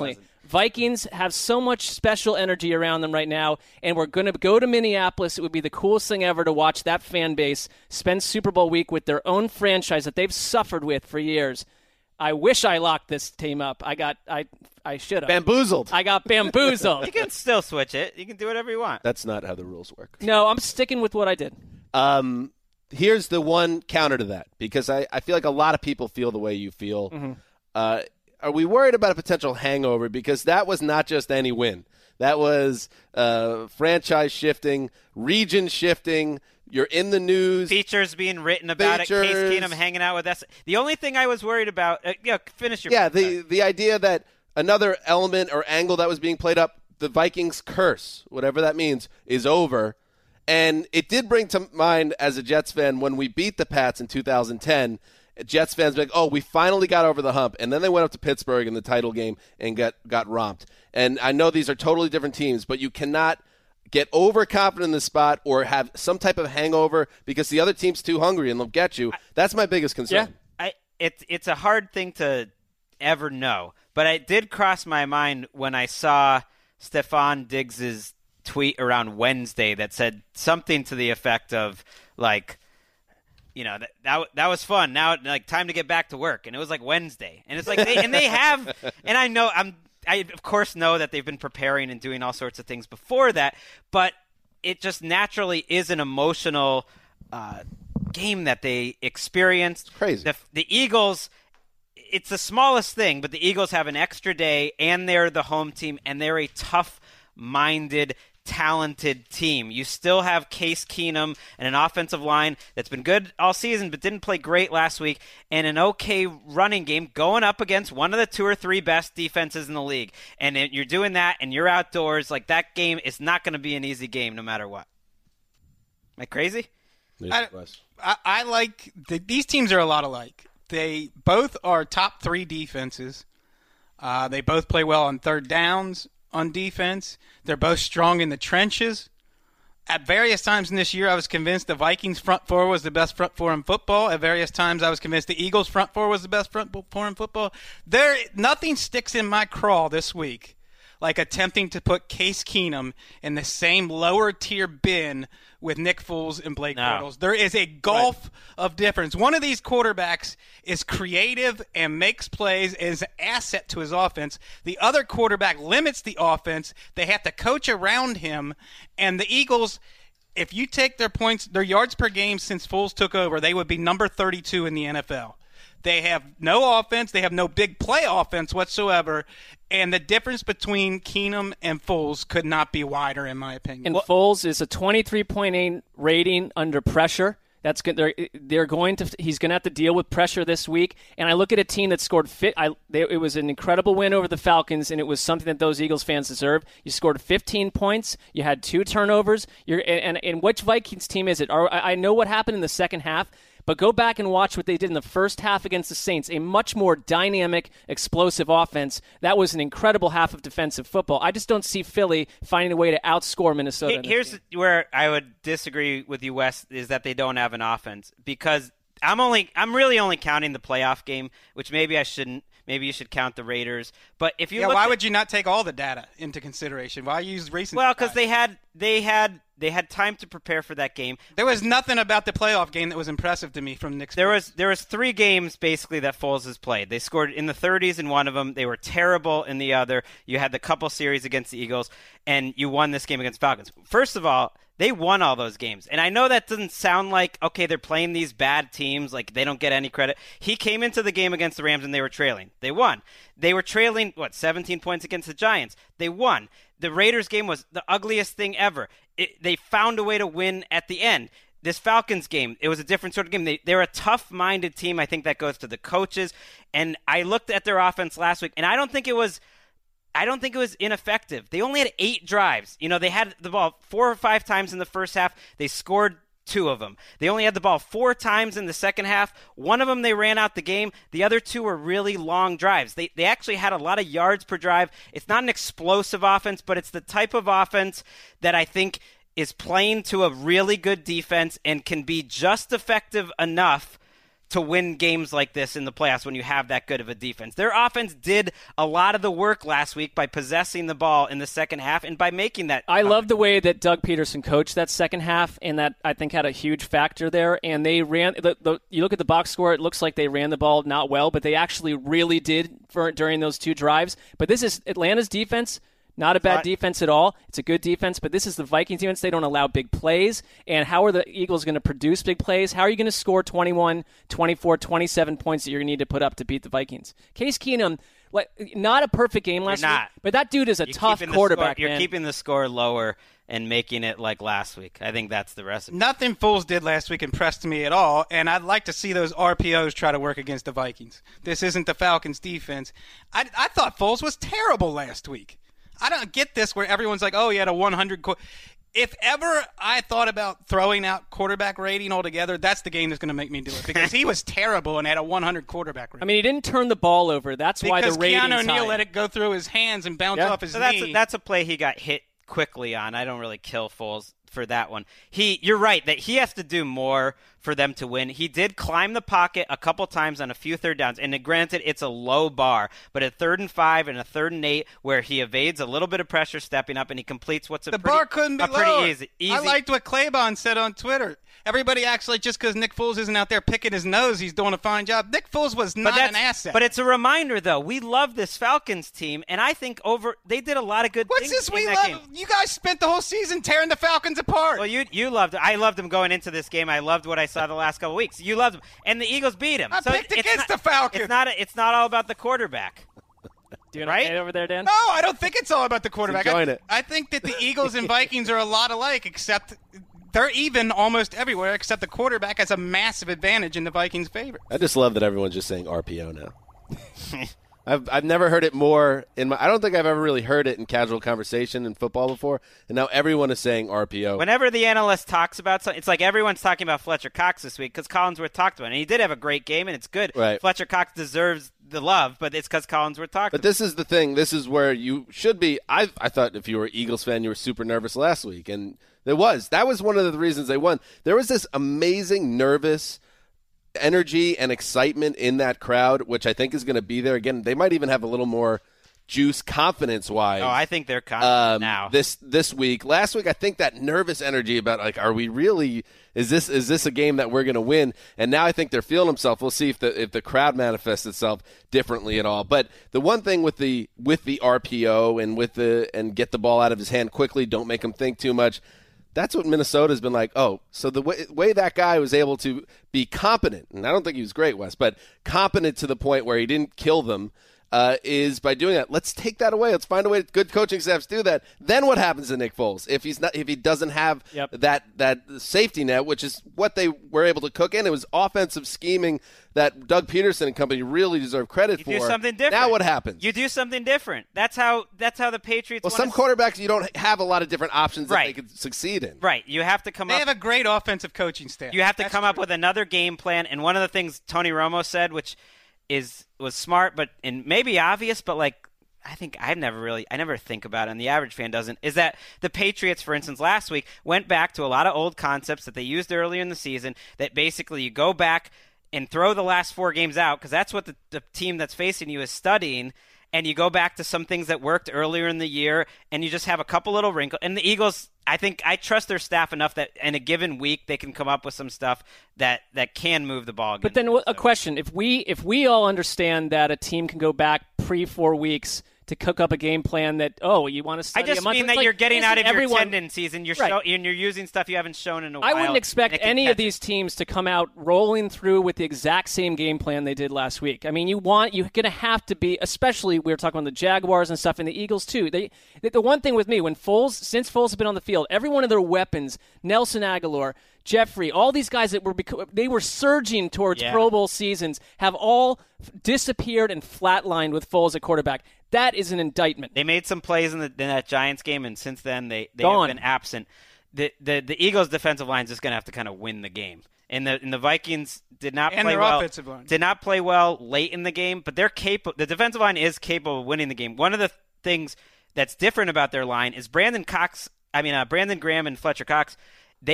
Vikings have so much special energy around them right now, and we're going to go to Minneapolis. It would be the coolest thing ever to watch that fan base spend Super Bowl week with their own franchise that they've suffered with for years. I wish I locked this team up. I got, I, I should have. Bamboozled. I got bamboozled. You can still switch it. You can do whatever you want. That's not how the rules work. No, I'm sticking with what I did. Um, here's the one counter to that, because I, I feel like a lot of people feel the way you feel. Mm-hmm. Uh, are we worried about a potential hangover? Because that was not just any win. That was uh, franchise shifting, region shifting. You're in the news. Features being written about Features. it. Case Keenum hanging out with us. The only thing I was worried about. Uh, yeah, finish your. Yeah, the the idea that another element or angle that was being played up, the Vikings curse, whatever that means, is over. And it did bring to mind as a Jets fan when we beat the Pats in two thousand ten. Jets fans were like, oh, we finally got over the hump. And then they went up to Pittsburgh in the title game and got, got romped. And I know these are totally different teams, but you cannot get overconfident in the spot or have some type of hangover because the other team's too hungry and they'll get you. That's my biggest concern. Yeah, I, it, it's a hard thing to ever know. But it did cross my mind when I saw Stephon Diggs's tweet around Wednesday that said something to the effect of, like, you know, that, that that was fun. Now, like, time to get back to work. And it was like Wednesday. And it's like, they, and they have, and I know, I'm, I of course know that they've been preparing and doing all sorts of things before that, but it just naturally is an emotional uh, game that they experienced. It's crazy. The, the Eagles, it's the smallest thing, but the Eagles have an extra day, and they're the home team, and they're a tough-minded, talented team. You still have Case Keenum and an offensive line that's been good all season but didn't play great last week, and an okay running game going up against one of the two or three best defenses in the league. And you're doing that, and you're outdoors. Like, that game is not going to be an easy game no matter what. Am I crazy? I, I, I like the, these teams are a lot alike. They both are top three defenses. Uh, they both play well on third downs on defense. They're both strong in the trenches. At various times in this year, I was convinced the Vikings front four was the best front four in football. At various times, I was convinced the Eagles front four was the best front four in football. There, nothing sticks in my craw this week like attempting to put Case Keenum in the same lower tier bin with Nick Foles and Blake No. Bortles. There is a gulf right. of difference. One of these quarterbacks is creative and makes plays, is an asset to his offense. The other quarterback limits the offense. They have to coach around him. And the Eagles, if you take their points, their yards per game since Foles took over, they would be number thirty-two in the N F L. They have no offense. They have no big play offense whatsoever. And the difference between Keenum and Foles could not be wider, in my opinion. And Foles is a twenty-three point eight rating under pressure. That's good. They're, they're going to. He's going to have to deal with pressure this week. And I look at a team that scored. Fit, I, they, it was an incredible win over the Falcons, and it was something that those Eagles fans deserved. You scored fifteen points. You had two turnovers. You're and, and, and which Vikings team is it? Are, I know what happened in the second half. But go back and watch what they did in the first half against the Saints, a much more dynamic, explosive offense. That was an incredible half of defensive football. I just don't see Philly finding a way to outscore Minnesota. Here's where I would disagree with you, Wes, is that they don't have an offense. Because I'm only, I'm really only counting the playoff game, which maybe I shouldn't. Maybe you should count the Raiders. But if you yeah, look why at, would you not take all the data into consideration? Why use recent? Well, because they had they had they had time to prepare for that game. There was nothing about the playoff game that was impressive to me from Nick's. There was there was three games basically that Foles has played. They scored in the thirties in one of them. They were terrible in the other. You had the couple series against the Eagles, and you won this game against Falcons. First of all, they won all those games. And I know that doesn't sound like, okay, they're playing these bad teams, like they don't get any credit. He came into the game against the Rams and they were trailing. They won. They were trailing, what, seventeen points against the Giants. They won. The Raiders game was the ugliest thing ever. It, they found a way to win at the end. This Falcons game, it was a different sort of game. They, they're a tough-minded team. I think that goes to the coaches. And I looked at their offense last week, and I don't think it was – I don't think it was ineffective. They only had eight drives. You know, they had the ball four or five times in the first half. They scored two of them. They only had the ball four times in the second half. One of them they ran out the game. The other two were really long drives. They they actually had a lot of yards per drive. It's not an explosive offense, but it's the type of offense that I think is playing to a really good defense and can be just effective enough to win games like this in the playoffs when you have that good of a defense. Their offense did a lot of the work last week by possessing the ball in the second half and by making that. I love the way that Doug Peterson coached that second half, and that I think had a huge factor there. And they ran. The, the, you look at the box score; it looks like they ran the ball not well, but they actually really did for during those two drives. But this is Atlanta's defense. Not a bad defense at all. It's a good defense, but this is the Vikings defense. They don't allow big plays. And how are the Eagles going to produce big plays? How are you going to score twenty-one, twenty-four, twenty-seven points that you're going to need to put up to beat the Vikings? Case Keenum, like, not a perfect game last You're not. week, but that dude is a You're tough keeping quarterback, the score, You're man. keeping the score lower and making it like last week. I think that's the recipe. Nothing Foles did last week impressed me at all, and I'd like to see those R P Os try to work against the Vikings. This isn't the Falcons' defense. I, I thought Foles was terrible last week. I don't get this where everyone's like, oh, he had a one hundred. Co-. If ever I thought about throwing out quarterback rating altogether, that's the game that's going to make me do it, because he was terrible and had a one hundred quarterback rating. I mean, he didn't turn the ball over. That's because why the rating's Keanu O'Neal high. let it go through his hands and bounce Yeah. off his So that's knee. a, that's a play he got hit quickly on. I don't really kill Foles for that one. He, you're right that he has to do more for them to win. He did climb the pocket a couple times on a few third downs, and granted, it's a low bar, but a third and five and a third and eight where he evades a little bit of pressure stepping up and he completes what's a the pretty, bar couldn't be a pretty lower. easy, easy. I liked what Claybon said on Twitter. Everybody acts like just because Nick Foles isn't out there picking his nose, he's doing a fine job. Nick Foles was not but that's, an asset. But it's a reminder, though. We love this Falcons team, and I think over they did a lot of good What's things this in we that love? game. You guys spent the whole season tearing the Falcons apart. Well, you you loved it. I loved them going into this game. I loved what I saw the last couple weeks. You loved them, and the Eagles beat them. I so picked it's against not, the Falcons. It's not. A, it's not all about the quarterback. Doing right? okay over there, Dan? No, I don't think it's all about the quarterback. Enjoying I, it. I think that the Eagles and Vikings are a lot alike, except they're even almost everywhere, except the quarterback has a massive advantage in the Vikings' favor. I just love that everyone's just saying R P O now. I've I've never heard it more in my. I don't think I've ever really heard it in casual conversation in football before, and now everyone is saying R P O. Whenever the analyst talks about something, it's like everyone's talking about Fletcher Cox this week because Collinsworth talked about it. And he did have a great game, and it's good. Right. Fletcher Cox deserves the love, but it's because Collinsworth talked But about this is the thing. This is where you should be. I I thought if you were an Eagles fan, you were super nervous last week, and there was. That was one of the reasons they won. There was this amazing nervous energy and excitement in that crowd, which I think is going to be there again. They might even have a little more juice confidence-wise. Oh, I think they're confident um, now. This this week, last week, I think that nervous energy about like, are we really? Is this is this a game that we're going to win? And now I think they're feeling themselves. We'll see if the if the crowd manifests itself differently at all. But the one thing with the with the R P O and with the and get the ball out of his hand quickly, don't make him think too much. That's what Minnesota's been like. Oh, so the way, way that guy was able to be competent, and I don't think he was great, Wes, but competent to the point where he didn't kill them, uh, is by doing that. Let's take that away. Let's find a way. Good coaching staffs do that. Then what happens to Nick Foles if he's not if he doesn't have Yep. that that safety net, which is what they were able to cook in. It was offensive scheming that Doug Peterson and company really deserve credit You for. do something different. Now what happens? You do something different. That's how. That's how the Patriots. well, wanna some quarterbacks you don't have a lot of different options that Right. they could succeed in. Right. You have to come They up. have a great offensive coaching staff. You have to That's come up true. with another game plan. And one of the things Tony Romo said, which is was smart, but and maybe obvious, but like I think I never really, I never think about it, and the average fan doesn't, is that the Patriots, for instance, last week went back to a lot of old concepts that they used earlier in the season. That basically you go back and throw the last four games out because that's what the, the team that's facing you is studying. And you go back to some things that worked earlier in the year, and you just have a couple little wrinkles. And the Eagles, I think I trust their staff enough that in a given week they can come up with some stuff that, that can move the ball. But then a question: if we if we all understand that a team can go back pre four weeks to cook up a game plan that oh you want to I study just a month, mean it's that like, you're getting isn't out of everyone, your tendencies and you're Right. show, and you're using stuff you haven't shown in a while. I wouldn't expect and it can any catch of these teams to come out rolling through with the exact same game plan they did last week. I mean, you want you're going to have to be, especially we were talking about the Jaguars and stuff, and the Eagles too. They the one thing with me when Foles, since Foles has been on the field, every one of their weapons, Nelson Aguilar, Jeffrey, all these guys that were they were surging towards Yeah. Pro Bowl seasons have all disappeared and flatlined with Foles at quarterback. That is an indictment. They made some plays in, the, in that Giants game, and since then they, they Gone. have been absent. The, the the Eagles' defensive line is just going to have to kind of win the game. And the and the Vikings did not And play their well. offensive line. Did not play well late in the game, but they're capable. The defensive line is capable of winning the game. One of the things that's different about their line is Brandon Cox. I mean, uh, Brandon Graham and Fletcher Cox. They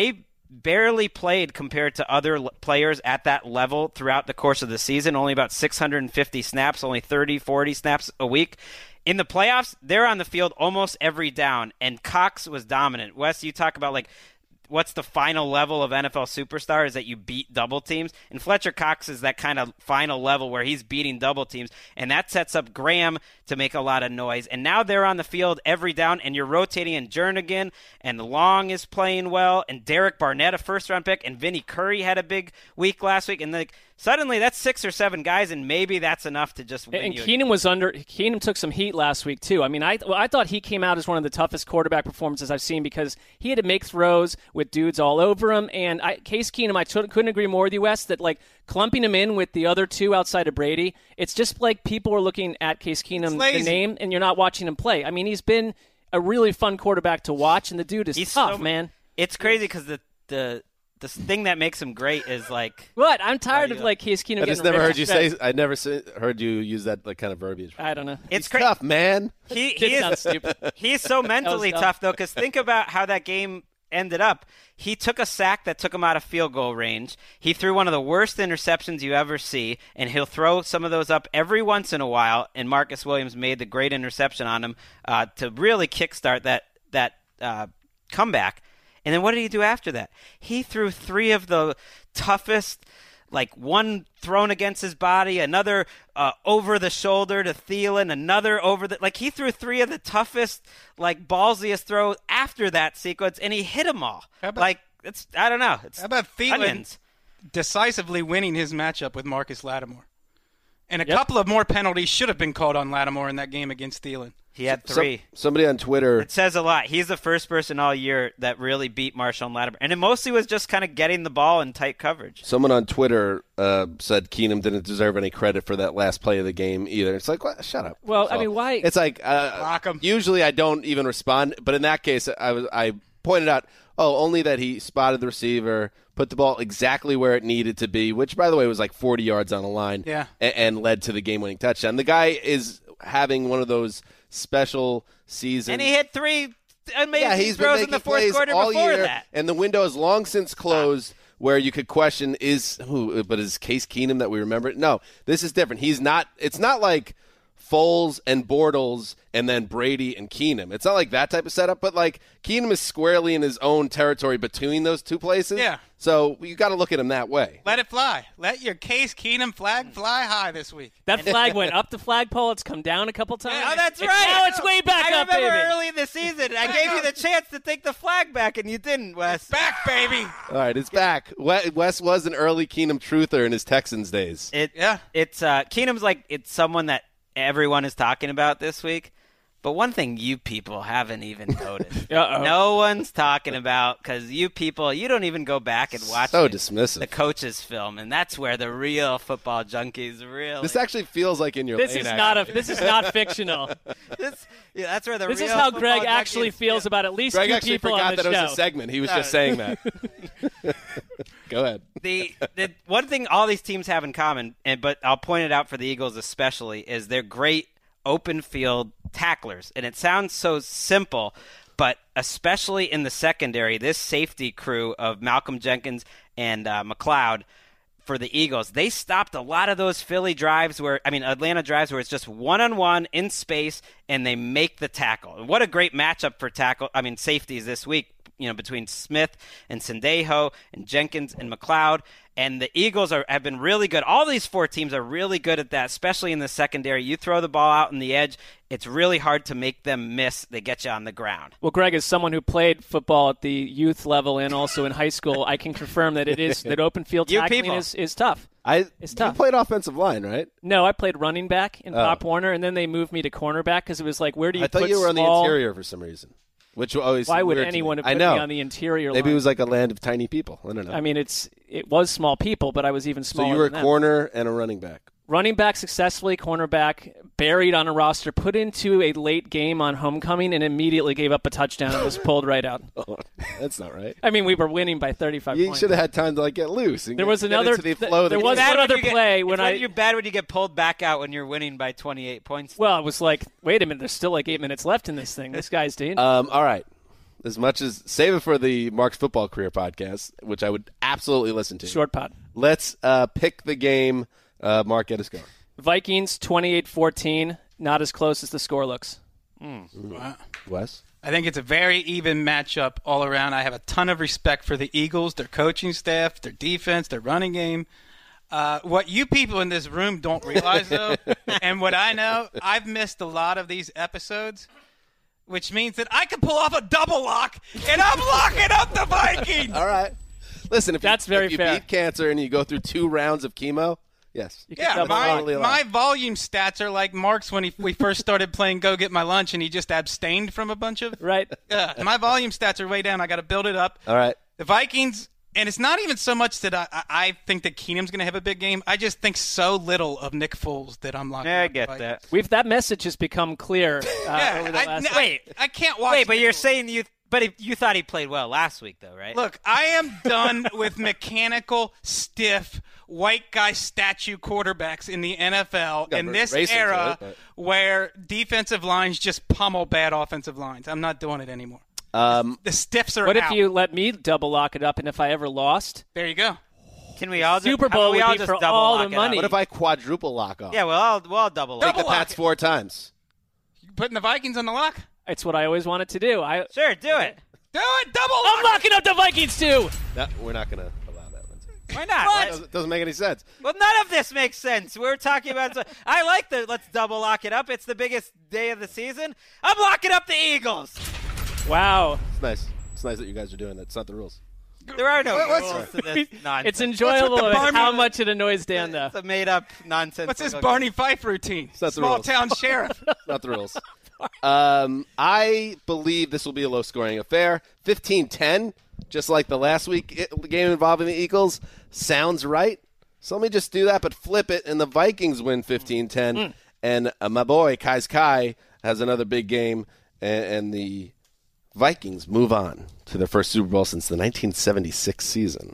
barely played compared to other l- players at that level throughout the course of the season, only about six hundred fifty snaps, only thirty, forty snaps a week. In the playoffs, they're on the field almost every down, and Cox was dominant. Wes, you talk about, like, what's the final level of N F L superstar is that you beat double teams. And Fletcher Cox is that kind of final level where he's beating double teams. And that sets up Graham to make a lot of noise. And now they're on the field every down, and you're rotating in Jernigan, and Long is playing well, and Derek Barnett, a first-round pick, and Vinny Curry had a big week last week. And like suddenly that's six or seven guys, and maybe that's enough to just win and you. Keenum was under. Keenum took some heat last week too. I mean, I well, I thought he came out as one of the toughest quarterback performances I've seen because he had to make throws with dudes all over him. And I, Case Keenum, I t- couldn't agree more with you, Wes, that like clumping him in with the other two outside of Brady, it's just like people are looking at Case Keenum, the name, and you're not watching him play. I mean, he's been a really fun quarterback to watch, and the dude is He's tough, so, man. It's crazy because the the. The thing that makes him great is like what I'm tired of like Case Keenum. I just getting never ripped heard you to say. I never say, heard you use that like kind of verbiage. I don't know. it's He's crazy. tough, man. He, It he is sounds stupid. He's so mentally dumb. tough though, because think about how that game ended up. He took a sack that took him out of field goal range. He threw one of the worst interceptions you ever see, and he'll throw some of those up every once in a while. And Marcus Williams made the great interception on him uh, to really kickstart that that uh, comeback. And then what did he do after that? He threw three of the toughest, like one thrown against his body, another uh, over the shoulder to Thielen, another over the – like he threw three of the toughest, like ballsiest throws after that sequence, and he hit them all. How about- like, it's – I don't know. It's How about Thielen onions. decisively winning his matchup with Marcus Lattimore? And a Yep. couple of more penalties should have been called on Lattimore in that game against Thielen. He had Some- three. somebody on Twitter. It says a lot. He's the first person all year that really beat Marshawn Lattimore. And it mostly was just kind of getting the ball in tight coverage. Someone on Twitter uh, said Keenum didn't deserve any credit for that last play of the game either. It's like, what? Shut up. Well, So, I mean, why- It's like uh, Lock 'em. usually I don't even respond, but in that case, I was I pointed out, oh, only that he spotted the receiver, put the ball exactly where it needed to be, which by the way was like forty yards on the line, Yeah. and, and led to the game-winning touchdown. The guy is having one of those special seasons. And he hit three amazing Yeah, he's been throws making in the fourth plays quarter all before year, that. and the window is long since closed. Where you could question is who, but is Case Keenum that we remember? No, this is different. He's not. It's not like Foles and Bortles and then Brady and Keenum. It's not like that type of setup. But like Keenum is squarely in his own territory between those two places. Yeah. So you got to look at him that way. Let it fly. Let your Case Keenum flag fly high this week. That flag went up the flagpole. It's come down a couple times. Oh, that's It's- right. Now it's way back I up, remember baby. early in the season, I gave you the chance to take the flag back, and you didn't, Wes. Back, baby. All right, it's back. We- Wes was an early Keenum truther in his Texans days. It, Yeah. It's uh, Keenum's like it's someone that everyone is talking about this week. But one thing you people haven't even noticed, Uh-oh. no one's talking about, because you people, you don't even go back and watch So it, dismissive. the coach's film, and that's where the real football junkies really. This actually feels like in your This lane, is actually. not a. This is not fictional. this, yeah, that's where the This real is how football Greg actually junkies feels feel. about at least Greg two actually people forgot on the that show. it was a segment. He was just saying that. Go ahead. the, the one thing all these teams have in common, and but I'll point it out for the Eagles especially, is they're great open field tacklers. And it sounds so simple, but especially in the secondary, this safety crew of Malcolm Jenkins and uh, McLeod for the Eagles, they stopped a lot of those Philly drives where, I mean, Atlanta drives where it's just one-on-one in space and they make the tackle. And what a great matchup for tackle, I mean, safeties this week, you know, between Smith and Sendejo and Jenkins and McLeod. And the Eagles are, have been really good. All these four teams are really good at that, especially in the secondary. You throw the ball out on the edge, it's really hard to make them miss. They get you on the ground. Well, Greg, as someone who played football at the youth level and also in high school, I can confirm that it is that open field You tackling people. is, is tough. I It's you tough. played offensive line, right? No, I played running back in Oh. Pop Warner, and then they moved me to cornerback because it was like, where do you I thought put you were on the small- interior for some reason, which always Why would weird to anyone me. have I put know. me on the interior Maybe line? it was like a land of tiny people. I don't know. I mean, it's it was small people, but I was even so smaller you were a than them. corner and a running back. Running back successfully, cornerback, buried on a roster, put into a late game on homecoming, and immediately gave up a touchdown and was pulled right out. Oh, that's not right. I mean, we were winning by thirty-five You points. should have had time to like get loose. And There get- was get another- into the th- flow of the there was game. one Bad other when you get- play it's when I- You're bad when you get pulled back out when you're winning by twenty-eight points. Well, it was like, wait a minute, there's still like eight minutes left in this thing. This guy's dangerous. Um, all right. as much as save it for the Mark's Football Career podcast, which I would absolutely listen to. Short pod. Let's uh, pick the game. Uh, Mark, get us going. Vikings twenty-eight fourteen. Not as close as the score looks. Mm. Wow. Wes? I think it's a very even matchup all around. I have a ton of respect for the Eagles, their coaching staff, their defense, their running game. Uh, what you people in this room don't realize, though, and what I know, I've missed a lot of these episodes, which means that I can pull off a double lock, and I'm locking up the Vikings. All right. Listen, if That's you, very if you fair. beat cancer and you go through two rounds of chemo, yes. You Yeah, double my, totally allowed. my volume stats are like Mark's when he, we first started playing Go Get My Lunch, and he just abstained from a bunch of. Right. Yeah, my volume stats are way down. I got to build it up. All right. The Vikings, and it's not even so much that I, I think that Keenum's going to have a big game. I just think so little of Nick Foles that I'm locking Yeah, I up the get Vikings. that. We've that message has become clear uh, Yeah, over the I, last. I- Wait. I can't watch. Wait, but Nick you're Foles. saying you, but he, you thought he played well last week, though, right? Look, I am done with mechanical, stiff, white guy statue quarterbacks in the N F L Got in this racing to era it, but- where defensive lines just pummel bad offensive lines. I'm not doing it anymore. Um, The stiffs are What if out. you let me double lock it up, and if I ever lost, There you go. Can we all just, Super how about Bowl we would all be just for double all lock the it up? money. what if I quadruple lock off? Yeah, we'll all, we'll all double Take lock. the Double Pats lock. four times. You putting the Vikings on the lock? it's what I always wanted to do. I, Sure, do it. Do it. Double I'm lock. locking up the Vikings too. No, we're not going to allow that, Lindsay. Why not? What? Let's- Doesn't, doesn't make any sense. Well, none of this makes sense. We're talking about. I like the let's double lock it up. It's the biggest day of the season. I'm locking up the Eagles. Wow. It's nice. It's nice that you guys are doing that. It's not the rules. There are no What's- rules to this nonsense. It's enjoyable the Barney- how much it annoys Dan, though. It's a made-up nonsense. What's this Barney Fife routine? not the Small rules. town sheriff. It's not the rules. Um, I believe this will be a low-scoring affair. fifteen ten, just like the last week it, game involving the Eagles. Sounds right. So let me just do that, but flip it, and the Vikings win fifteen ten. Mm. And uh, my boy, Kai's Kai, has another big game, and, and the Vikings move on to their first Super Bowl since the nineteen seventy-six season.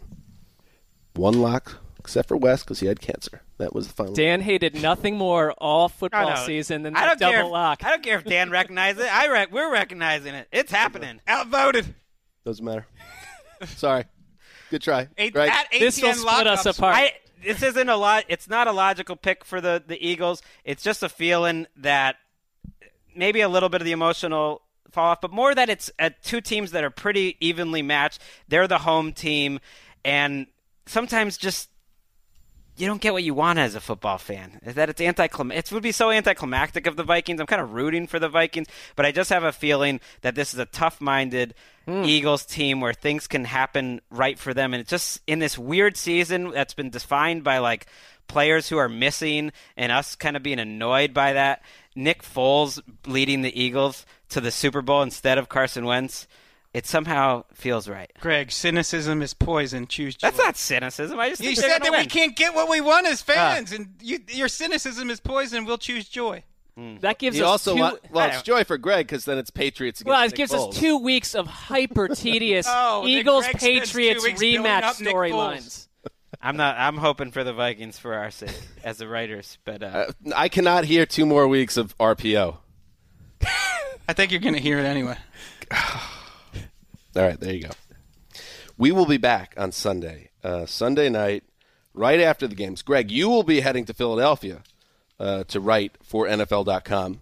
One lock, except for Wes, because he had cancer. That was the final. Dan hated nothing more all I football know. season than I that don't care double if, lock. I don't care if Dan recognizes it. I rec- we're recognizing it. It's happening. Outvoted. Doesn't matter. Sorry. Good try. Eight, Greg? at This will A T N split us lockups. apart. I, this isn't a lot. It's not a logical pick for the, the Eagles. It's just a feeling that maybe a little bit of the emotional fall off, but more that it's uh, two teams that are pretty evenly matched. They're the home team, and sometimes just you don't get what you want as a football fan. Is that it's anticlimactic. It would be so anticlimactic of the Vikings. I'm kind of rooting for the Vikings, but I just have a feeling that this is a tough-minded Eagles team where things can happen right for them. And it's just in this weird season that's been defined by like players who are missing and us kind of being annoyed by that. Nick Foles leading the Eagles to the Super Bowl instead of Carson Wentz. It somehow feels right. Greg, cynicism is poison. Choose joy. That's not cynicism. I just You think they're said gonna that we win. can't get what we want as fans, and you, your cynicism is poison. We'll choose joy. That gives He us also two, wa- well, I it's don't- joy for Greg because then it's Patriots against well, it Nick gives Foles. us two weeks of hyper tedious Oh, then Eagles Greg spends two Patriots weeks building rematch up Nick storylines. I'm not. I'm hoping for the Vikings for our sake as the writers, but uh, Uh, I cannot hear two more weeks of R P O. I think you're going to hear it anyway. All right, there you go. We will be back on Sunday, uh, Sunday night, right after the games. Greg, you will be heading to Philadelphia uh, to write for N F L dot com.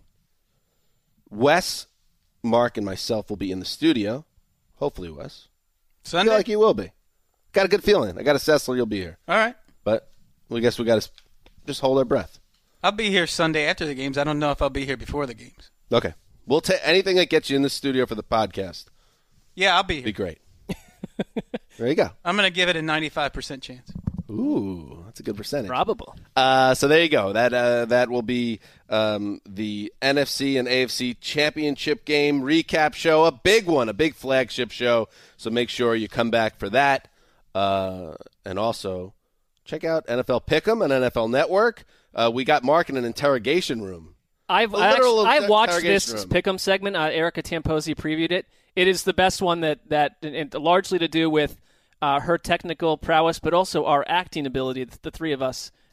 Wes, Mark, and myself will be in the studio. Hopefully, Wes. I Sunday? feel like you will be. Got a good feeling. I got a Cecil you'll be here. All right. But we guess we got to just hold our breath. I'll be here Sunday after the games. I don't know if I'll be here before the games. Okay. We'll take anything that gets you in the studio for the podcast. Yeah, I'll be Be here. great. There you go. I'm going to give it a ninety-five percent chance. Ooh, that's a good percentage. Probable. Uh, so there you go. That uh, that will be um, the N F C and A F C championship game recap show, a big one, a big flagship show. So make sure you come back for that, uh, and also check out N F L Pick'em and N F L Network. Uh, we got Mark in an interrogation room. I've A I literal actually, I've watched interrogation this room. Pick'em segment. Uh, Erica Tamposi previewed it. It is the best one that that and largely to do with uh, her technical prowess, but also our acting ability. The three of us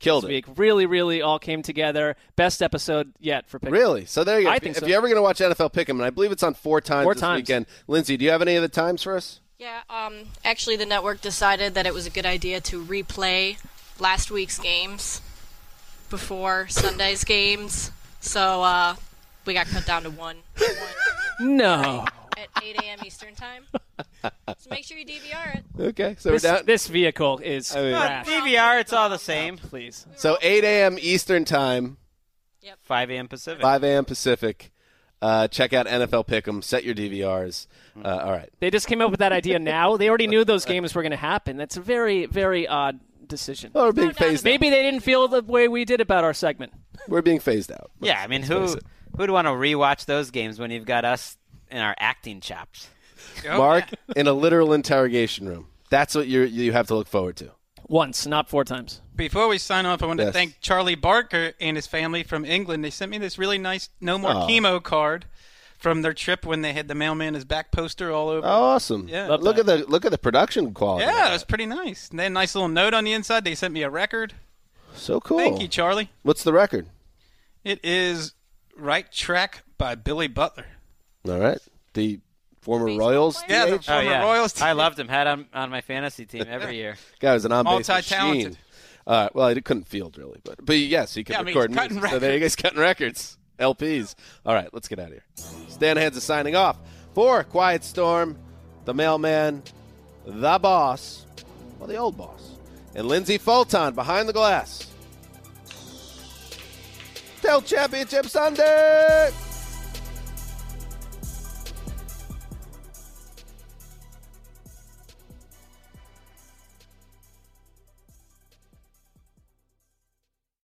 Killed this it. week. Really, really all came together. Best episode yet for Pick'em. Really? So there you go. I if, think if so. you're ever going to watch N F L Pick'em, and I believe it's on four times Four this times. weekend. Lindsay, do you have any of the times for us? Yeah, um, actually the network decided that it was a good idea to replay last week's games before Sunday's games. So uh, we got cut down to one. one No. at eight a.m. Eastern time. So make sure you D V R it. Okay, so This, we're down. this vehicle is I mean- trash. D V R, it's all the same. Please. So eight a.m. Eastern time, five a.m. Pacific. five a.m. Pacific. Uh, check out N F L Pick'em. Set your D V Rs. Uh, all right. They just came up with that idea now. They already knew those games were going to happen. That's a very, very odd decision. Oh, we're being No, no, phased out. Maybe they didn't feel the way we did about our segment. We're being phased out. Yeah, I mean, face who it. who'd want to rewatch those games when you've got us in our acting chops? Oh, Mark yeah. in a literal interrogation room. That's what you you have to look forward to. Once, not four times. Before we sign off, I want Yes. to thank Charlie Barker and his family from England. They sent me this really nice No More Aw. Chemo card from their trip when they had the mailman his back poster all over. Oh, awesome. Yeah. Look Love at the look at the production quality. of yeah, it that. was pretty nice. And they had a nice little note on the inside. They sent me a record. So cool. Thank you, Charlie. What's the record? It is Right Track by Billy Butler. All right. The former Baseball Royals player? Yeah, the D H? former Royals team. I loved him. Had him on my fantasy team every year. Guy was an on-base Multi-talented. machine. Uh, well, he couldn't field really, but but yes, he could Yeah, I mean, record he's cutting music. So there you go, he's cutting records, L Ps. All right, let's get out of here. Stan Hands is signing off for Quiet Storm, the mailman, the boss, well, the old boss, and Lindsay Fulton behind the glass. Till Championship Sunday.